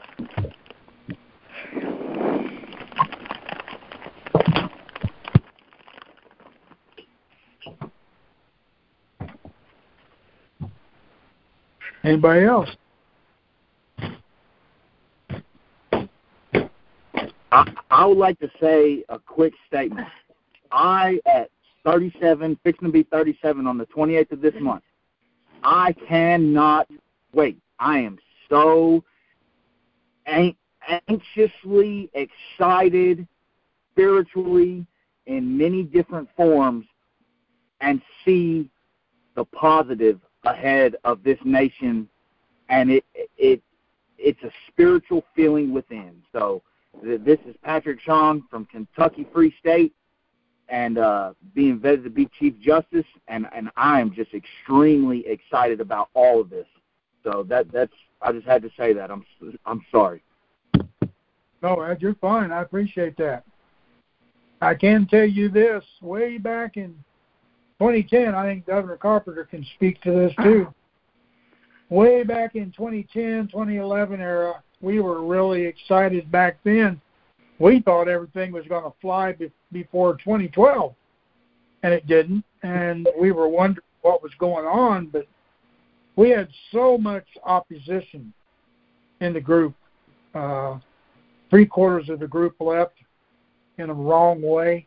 Speaker 1: Anybody else?
Speaker 3: I would like to say a quick statement. I, at 37, fixing to be 37 on the 28th of this month, I cannot wait. I am so anxiously excited spiritually in many different forms and see the positive ahead of this nation, and it's a spiritual feeling within. So this is Patrick Sean from Kentucky Free State, and being vetted to be Chief Justice, and I am just extremely excited about all of this. So that's I just had to say that. I'm sorry.
Speaker 1: No, Ed, you're fine. I appreciate that. I can tell you this, way back in 2010, I think Governor Carpenter can speak to this too. Way back in 2010, 2011 era, we were really excited back then. We thought everything was going to fly before 2012, and it didn't. And we were wondering what was going on, but we had so much opposition in the group. 3/4 of the group left in a wrong way.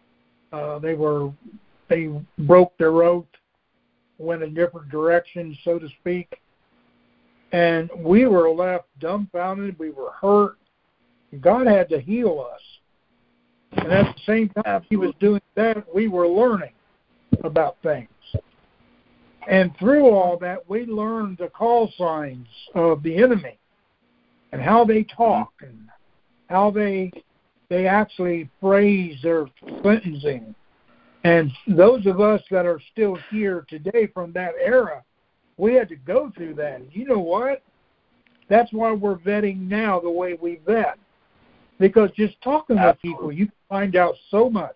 Speaker 1: They broke their oath, went in different directions, so to speak. And we were left dumbfounded. We were hurt. God had to heal us. And at the same time he was doing that, we were learning about things. And through all that, we learned the call signs of the enemy and how they talk and how they actually phrase their sentencing. And those of us that are still here today from that era, we had to go through that. And you know what? That's why we're vetting now the way we vet. Because just talking with people, you can find out so much.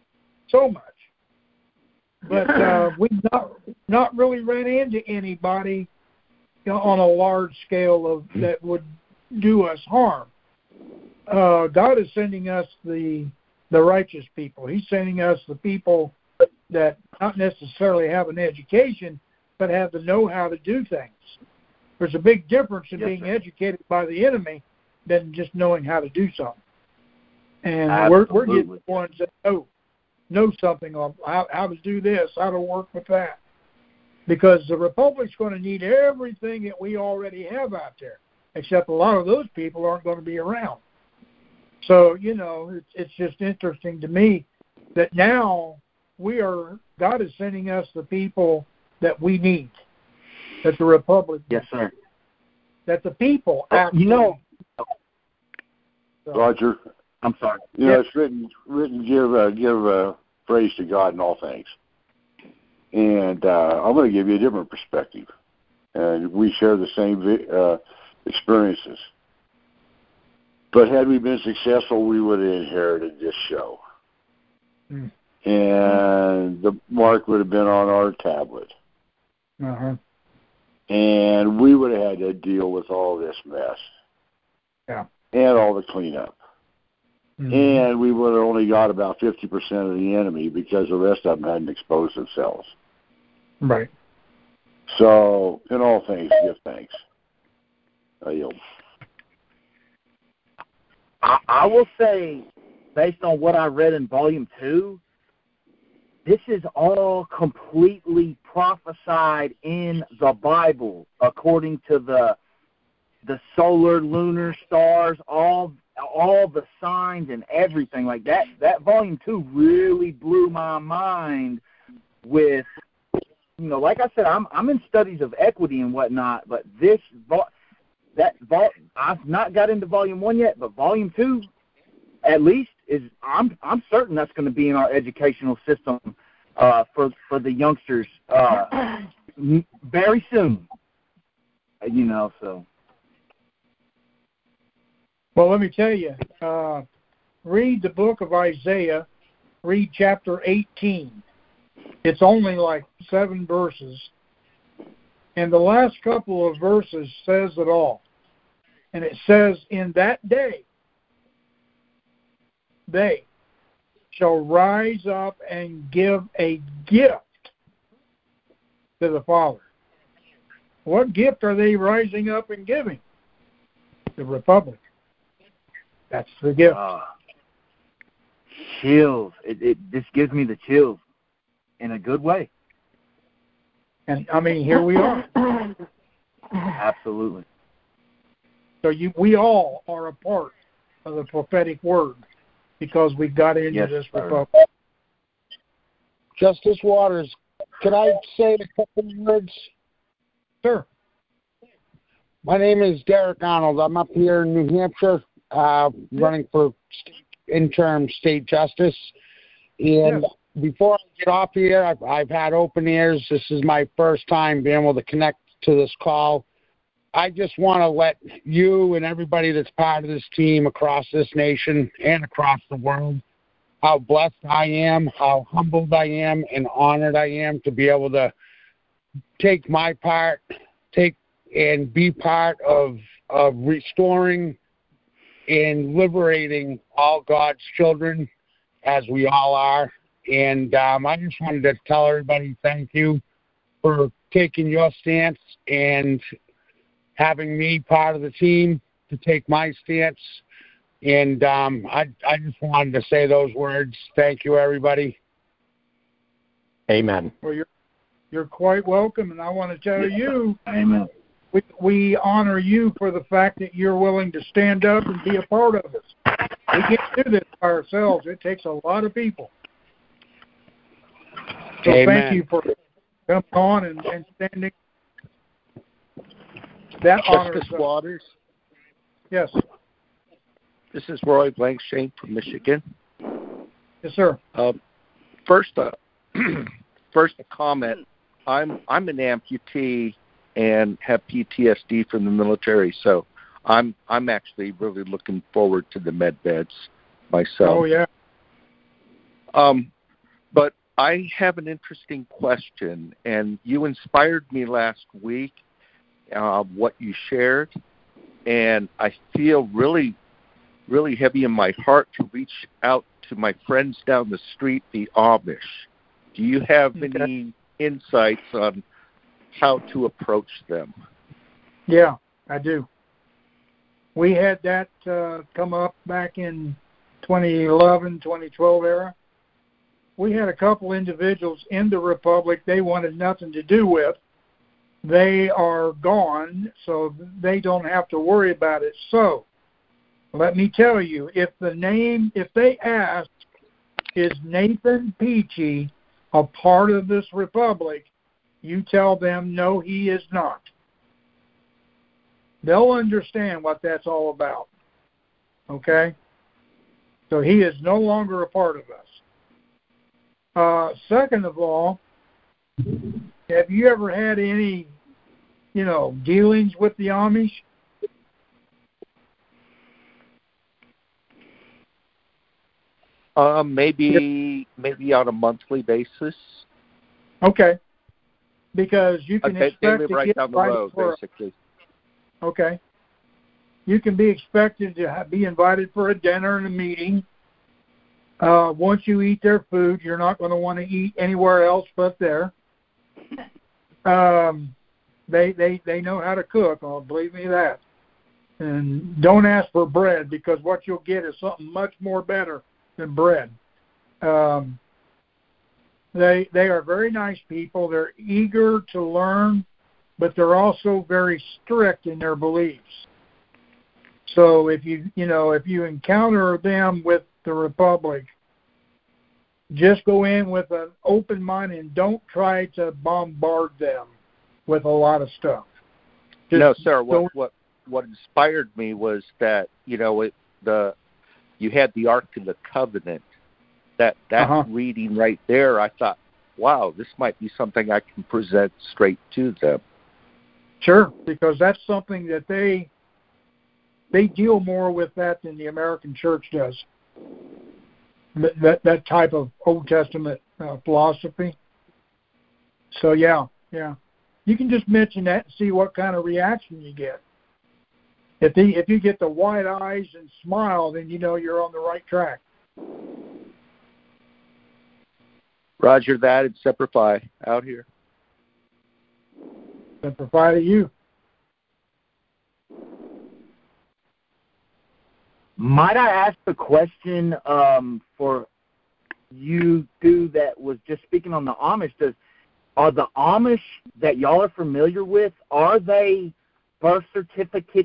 Speaker 1: But we've not really ran into anybody on a large scale that would do us harm. God is sending us the righteous people. He's sending us the people that not necessarily have an education, but have the know-how to do things. There's a big difference in being educated by the enemy than just knowing how to do something. And we're getting the ones that know something on how to do this, how to work with that. Because the Republic's going to need everything that we already have out there, except a lot of those people aren't going to be around. So, it's just interesting to me that now God is sending us the people that we need, that the Republic
Speaker 3: Yes, sir.
Speaker 1: That the people actually...
Speaker 10: Roger.
Speaker 3: I'm sorry.
Speaker 10: It's written give praise to God in all things. And I'm going to give you a different perspective. And we share the same experiences. But had we been successful, we would have inherited this show. Mm. And the mark would have been on our tablet.
Speaker 1: Uh-huh.
Speaker 10: And we would have had to deal with all this mess.
Speaker 1: Yeah.
Speaker 10: And all the cleanup.
Speaker 1: Mm-hmm.
Speaker 10: And we would have only got about 50% of the enemy because the rest of them hadn't exposed themselves.
Speaker 1: Right.
Speaker 10: So, in all things, give thanks. I yield.
Speaker 3: I will say, based on what I read in Volume 2, this is all completely prophesied in the Bible, according to the solar, lunar, stars, all the signs and everything like that. That Volume 2 really blew my mind with, like I said, I'm in studies of equity and whatnot, but I've not got into Volume 1 yet, but Volume 2, at least, I'm certain that's going to be in our educational system for the youngsters very soon. So.
Speaker 1: Well, let me tell you, read the book of Isaiah, read chapter 18. It's only like 7 verses. And the last couple of verses says it all. And it says, in that day, they shall rise up and give a gift to the Father. What gift are they rising up and giving? The Republic. That's the gift.
Speaker 3: Chills. It just gives me the chills in a good way.
Speaker 1: And, here we are.
Speaker 3: Absolutely.
Speaker 1: So we all are a part of the prophetic word because we got into this Republic.
Speaker 12: Justice Waters, could I say a couple of words?
Speaker 1: Sure.
Speaker 12: My name is Derek Arnold. I'm up here in New Hampshire running for interim state justice. And before I get off here, I've had open ears. This is my first time being able to connect to this call. I just want to let you and everybody that's part of this team across this nation and across the world how blessed I am, how humbled I am, and honored I am to be able to take my part, and be part of restoring and liberating all God's children, as we all are. And I just wanted to tell everybody thank you for taking your stance and having me part of the team to take my stance. And I just wanted to say those words. Thank you, everybody.
Speaker 7: Amen.
Speaker 1: Well, you're quite welcome, and I want to tell you,
Speaker 3: Amen.
Speaker 1: We honor you for the fact that you're willing to stand up and be a part of this. We can't do this by ourselves. It takes a lot of people. So Thank you for coming on and standing. That
Speaker 13: Justice Waters.
Speaker 1: Yes.
Speaker 13: This is Roy Blankshane from Michigan.
Speaker 1: Yes, sir.
Speaker 13: First a comment. I'm an amputee and have PTSD from the military, so I'm actually really looking forward to the med beds myself.
Speaker 1: Oh yeah.
Speaker 13: But I have an interesting question, and you inspired me last week. What you shared, and I feel really, really heavy in my heart to reach out to my friends down the street, the Amish. Do you have any insights on how to approach them?
Speaker 1: Yeah, I do. We had that come up back in 2011, 2012 era. We had a couple individuals in the Republic they wanted nothing to do with. They are gone, so they don't have to worry about it. So, let me tell you, if they ask, is Nathan Peachy a part of this Republic, you tell them, no, he is not. They'll understand what that's all about. Okay? So he is no longer a part of us. Second of all, have you ever had any, dealings with the Amish?
Speaker 13: Maybe on a monthly basis.
Speaker 1: Okay. Because you can expect
Speaker 13: they live
Speaker 1: to
Speaker 13: right
Speaker 1: get
Speaker 13: down the road, basically.
Speaker 1: Okay. You can be expected to be invited for a dinner and a meeting. Once you eat their food, you're not going to want to eat anywhere else but there. They know how to cook. Believe me that. And don't ask for bread, because what you'll get is something much more better than bread. They are very nice people. They're eager to learn, but they're also very strict in their beliefs. So if you encounter them with the Republic, just go in with an open mind and don't try to bombard them with a lot of stuff.
Speaker 13: No, sir. What inspired me was that you had the Ark of the Covenant. That reading right there, I thought, wow, this might be something I can present straight to them.
Speaker 1: Sure, because that's something that they deal more with that than the American church does. That type of Old Testament philosophy. So yeah, you can just mention that and see what kind of reaction you get. If you get the wide eyes and smile, then you're on the right track.
Speaker 13: Roger that, and Semper Fi out here.
Speaker 1: Semper Fi to you.
Speaker 3: Might I ask a question for you two that was just speaking on the Amish? Are the Amish that y'all are familiar with, are they birth certificate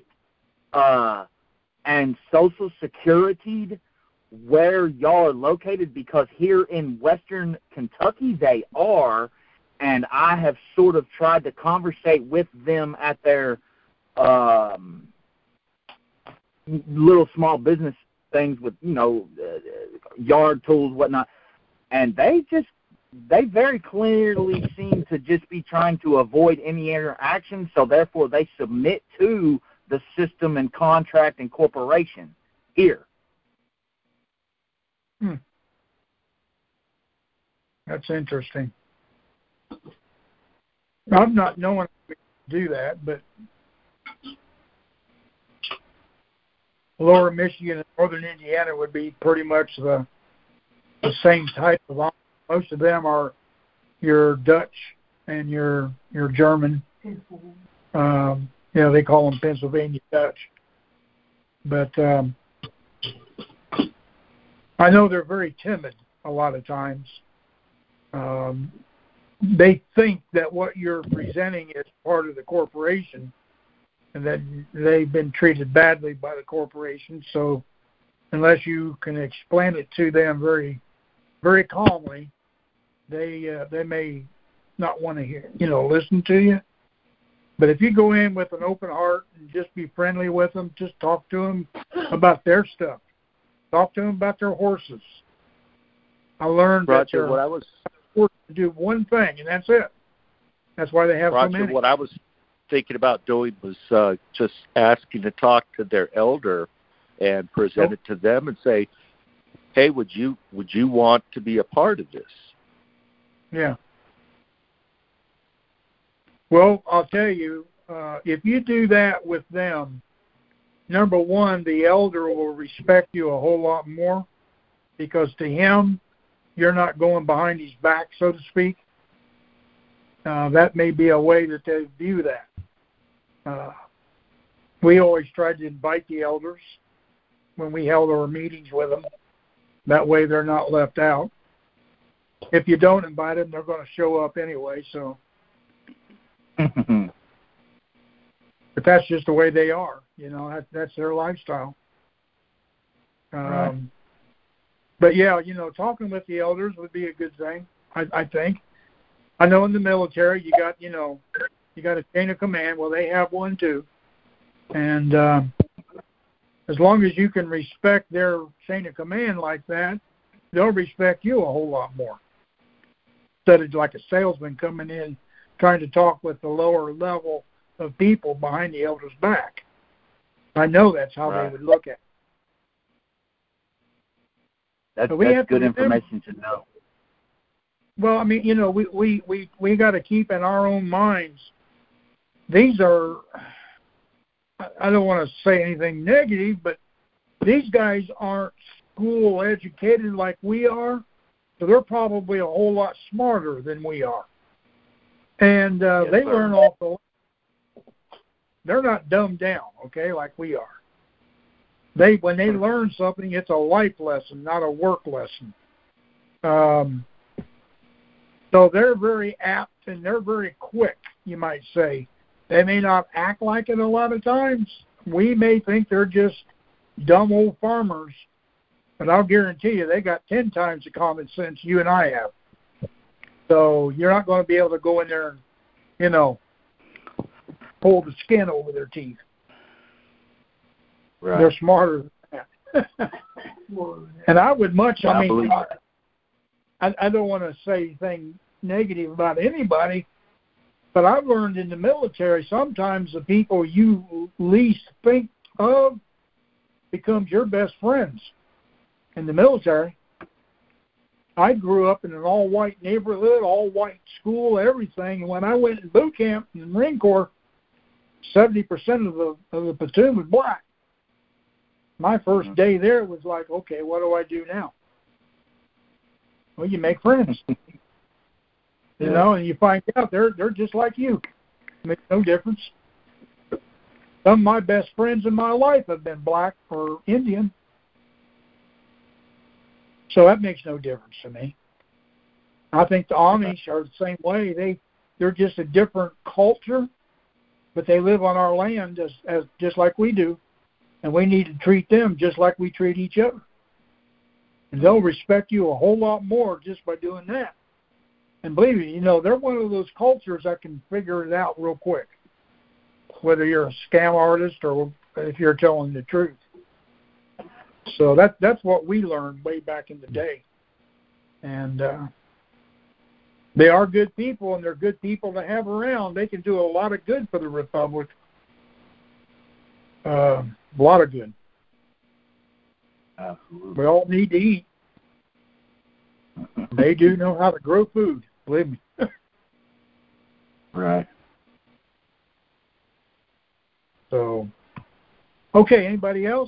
Speaker 3: and Social Security where y'all are located? Because here in Western Kentucky they are, and I have sort of tried to conversate with them at their little small business things with, yard tools, whatnot, and they very clearly seem to just be trying to avoid any interaction, so therefore they submit to the system and contract and corporation here.
Speaker 1: That's interesting. I'm not knowing if we can do that, but Lower Michigan and Northern Indiana would be pretty much the same type of. Most of them are your Dutch and your German. They call them Pennsylvania Dutch. But I know they're very timid a lot of times. They think that what you're presenting is part of the corporation, and that they've been treated badly by the corporation. So unless you can explain it to them very, very calmly, they may not want to hear, listen to you. But if you go in with an open heart and just be friendly with them, just talk to them about their stuff. Talk to them about their horses. I learned
Speaker 13: Roger,
Speaker 1: that
Speaker 13: what I was
Speaker 1: to do one thing, and that's it. That's why they have
Speaker 13: Roger,
Speaker 1: so many.
Speaker 13: What I was thinking about doing was just asking to talk to their elder and present it to them and say, hey, would you want to be a part of this?
Speaker 1: Yeah. Well, I'll tell you, if you do that with them, number one, the elder will respect you a whole lot more because to him, you're not going behind his back, so to speak. That may be a way that they view that. We always tried to invite the elders when we held our meetings with them. That way they're not left out. If you don't invite them, they're going to show up anyway. So, but that's just the way they are. You know, that's their lifestyle.
Speaker 2: Right.
Speaker 1: But yeah, you know, talking with the elders would be a good thing. I think. I know in the military you got a chain of command. Well, they have one too, and as long as you can respect their chain of command like that, they'll respect you a whole lot more. Instead of like a salesman coming in trying to talk with the lower level of people behind the elder's back. I know that's how they would look at it.
Speaker 3: That's good information to know.
Speaker 1: Well, I mean, you know, we got to keep in our own minds. These are, I don't want to say anything negative, but these guys aren't school educated like we are, so they're probably a whole lot smarter than we are. And they learn off the. They're not dumbed down, okay, like we are. When they learn something, it's a life lesson, not a work lesson. So they're very apt and they're very quick, you might say. They may not act like it a lot of times. We may think they're just dumb old farmers, but I'll guarantee you they got 10 times the common sense you and I have. So you're not going to be able to go in there and, you know, pull the skin over their teeth.
Speaker 3: Right.
Speaker 1: They're smarter than that. And I would I don't want to say anything negative about anybody, but I've learned in the military sometimes the people you least think of becomes your best friends in the military. I grew up in an all-white neighborhood, all-white school, everything, and when I went in boot camp in the Marine Corps, 70% of the platoon was black. My first day there was like, okay, what do I do now? Well, you make friends. You know, and you find out they're just like you. It makes no difference. Some of my best friends in my life have been black or Indian. So that makes no difference to me. I think the Amish are the same way. They're just a different culture, but they live on our land just like we do. And we need to treat them just like we treat each other. And they'll respect you a whole lot more just by doing that. And believe me, you know, they're one of those cultures that can figure it out real quick, whether you're a scam artist or if you're telling the truth. So that's what we learned way back in the day. And they are good people, and they're good people to have around. They can do a lot of good for the Republic. A lot of good.
Speaker 3: Absolutely.
Speaker 1: We all need to eat. They do know how to grow food, believe me.
Speaker 3: Right.
Speaker 1: So, okay, anybody else?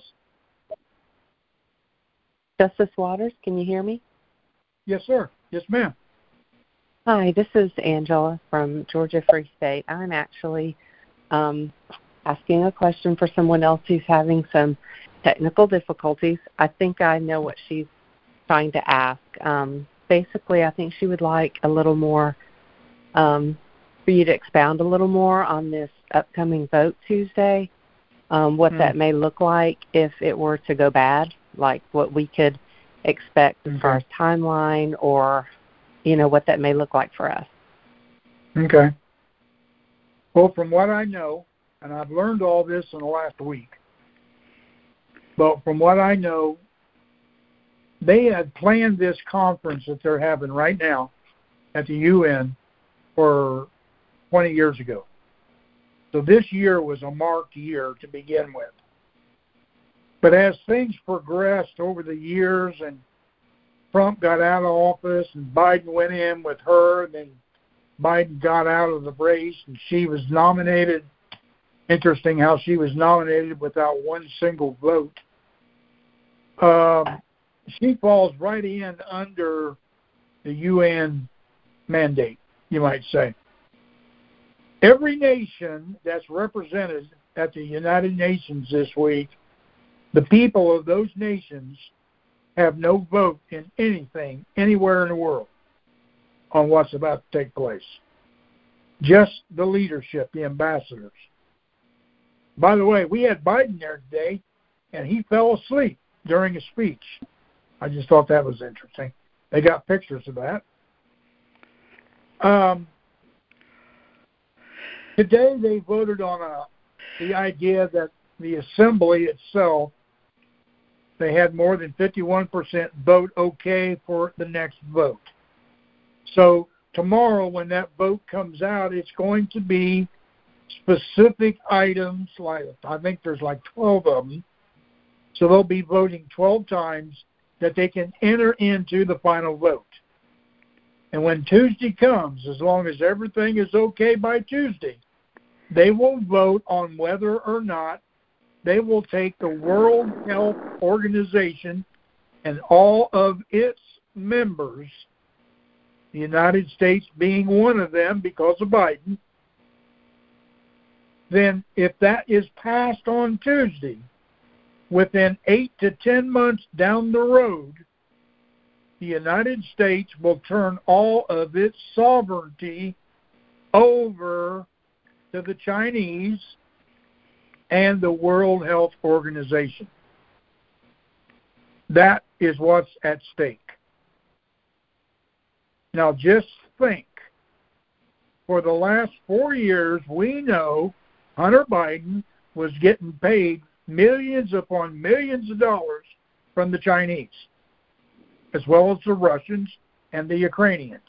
Speaker 14: Justice Waters, can you hear me?
Speaker 1: Yes, sir. Yes, ma'am.
Speaker 14: Hi, this is Angela from Georgia Free State. I'm actually asking a question for someone else who's having some technical difficulties. I think I know what she's trying to ask. Basically, I think she would like a little more for you to expound a little more on this upcoming vote Tuesday, what that may look like if it were to go bad, like what we could expect as far as timeline or, you know, what that may look like for us.
Speaker 1: Okay. Well, from what I know, and I've learned all this in the last week, but from what I know, they had planned this conference that they're having right now at the UN for 20 years ago. So this year was a marked year to begin with. But as things progressed over the years and Trump got out of office and Biden went in with her, and then Biden got out of the race and she was nominated, Interesting how she was nominated without one single vote. She falls right in under the UN mandate, you might say. Every nation that's represented at the United Nations this week, the people of those nations have no vote in anything, anywhere in the world, on what's about to take place. Just the leadership, the ambassadors. By the way, we had Biden there today, and he fell asleep during a speech. I just thought that was interesting. They got pictures of that. Today they voted on the idea that the assembly itself, they had more than 51% vote okay for the next vote. So tomorrow when that vote comes out, it's going to be specific items, like I think there's like 12 of them. So they'll be voting 12 times that they can enter into the final vote. And when Tuesday comes, as long as everything is okay by Tuesday, they will vote on whether or not they will take the World Health Organization and all of its members, the United States being one of them because of Biden. Then if that is passed on Tuesday, within 8 to 10 months down the road, the United States will turn all of its sovereignty over to the Chinese and the World Health Organization. That is what's at stake. Now just think, for the last 4 years, we know Hunter Biden was getting paid millions upon millions of dollars from the Chinese, as well as the Russians and the Ukrainians.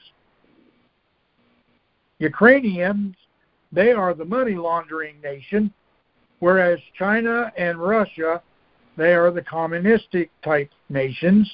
Speaker 1: Ukrainians, they are the money laundering nation, whereas China and Russia, they are the communistic type nations.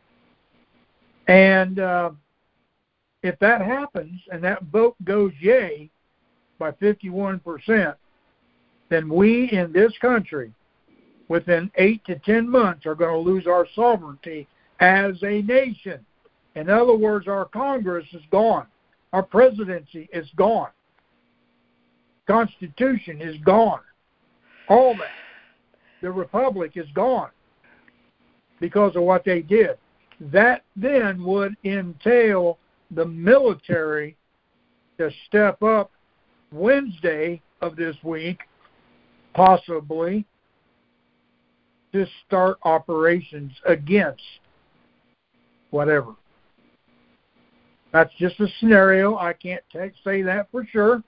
Speaker 1: And if that happens and that vote goes yay by 51%, then we in this country, within 8 to 10 months, are going to lose our sovereignty as a nation. In other words, our Congress is gone. Our presidency is gone. Constitution is gone. All that. The republic is gone because of what they did. That then would entail the military to step up Wednesday of this week, possibly, to start operations against whatever. That's just a scenario. I can't say that for sure.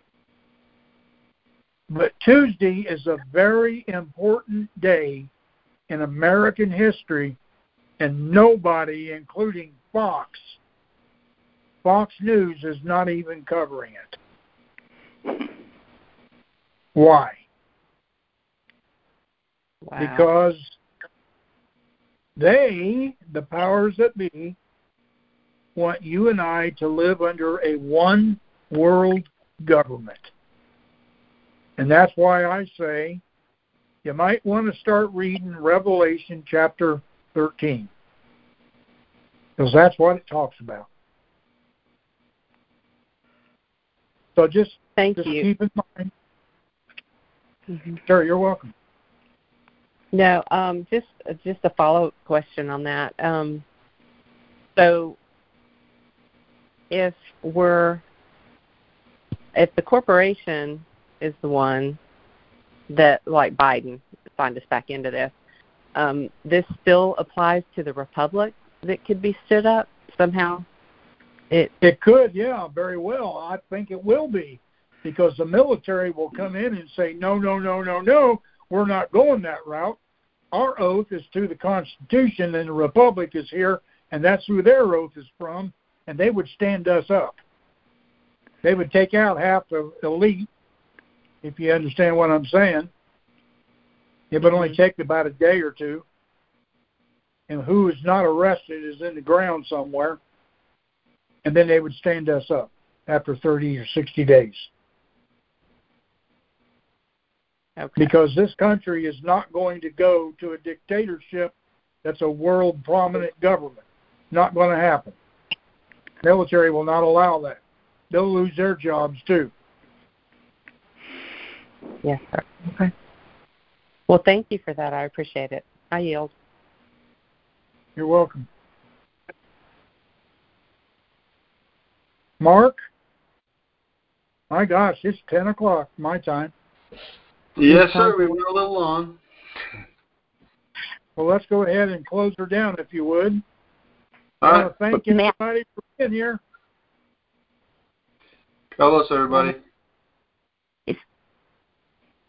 Speaker 1: But Tuesday is a very important day in American history, and nobody, including Fox News, is not even covering it. Why?
Speaker 14: Wow.
Speaker 1: Because they, the powers that be, want you and I to live under a one world government. And that's why I say you might want to start reading Revelation chapter 13, because that's what it talks about. So just keep in mind.
Speaker 14: Mm-hmm.
Speaker 1: Sure, you're welcome.
Speaker 14: No, just a follow-up question on that. So if the corporation is the one that, like Biden, signed us back into this, this still applies to the republic that could be stood up somehow?
Speaker 1: It could, yeah, very well. I think it will be, because the military will come in and say, no, we're not going that route. Our oath is to the Constitution, and the republic is here, and that's who their oath is from, and they would stand us up. They would take out half the elite, if you understand what I'm saying. It would only take about a day or two, and who is not arrested is in the ground somewhere, and then they would stand us up after 30 or 60 days.
Speaker 14: Okay.
Speaker 1: Because this country is not going to go to a dictatorship that's a world prominent government. Not going to happen. Military will not allow that. They'll lose their jobs too.
Speaker 14: Yes, sir. Okay. Well, thank you for that. I appreciate it. I yield.
Speaker 1: You're welcome. Mark? My gosh, it's 10 o'clock my time.
Speaker 2: Yes, sir. We went a little long.
Speaker 1: Well, let's go ahead and close her down, if you would.
Speaker 2: All
Speaker 1: I
Speaker 2: right.
Speaker 1: want to thank everybody for being here.
Speaker 2: God bless everybody.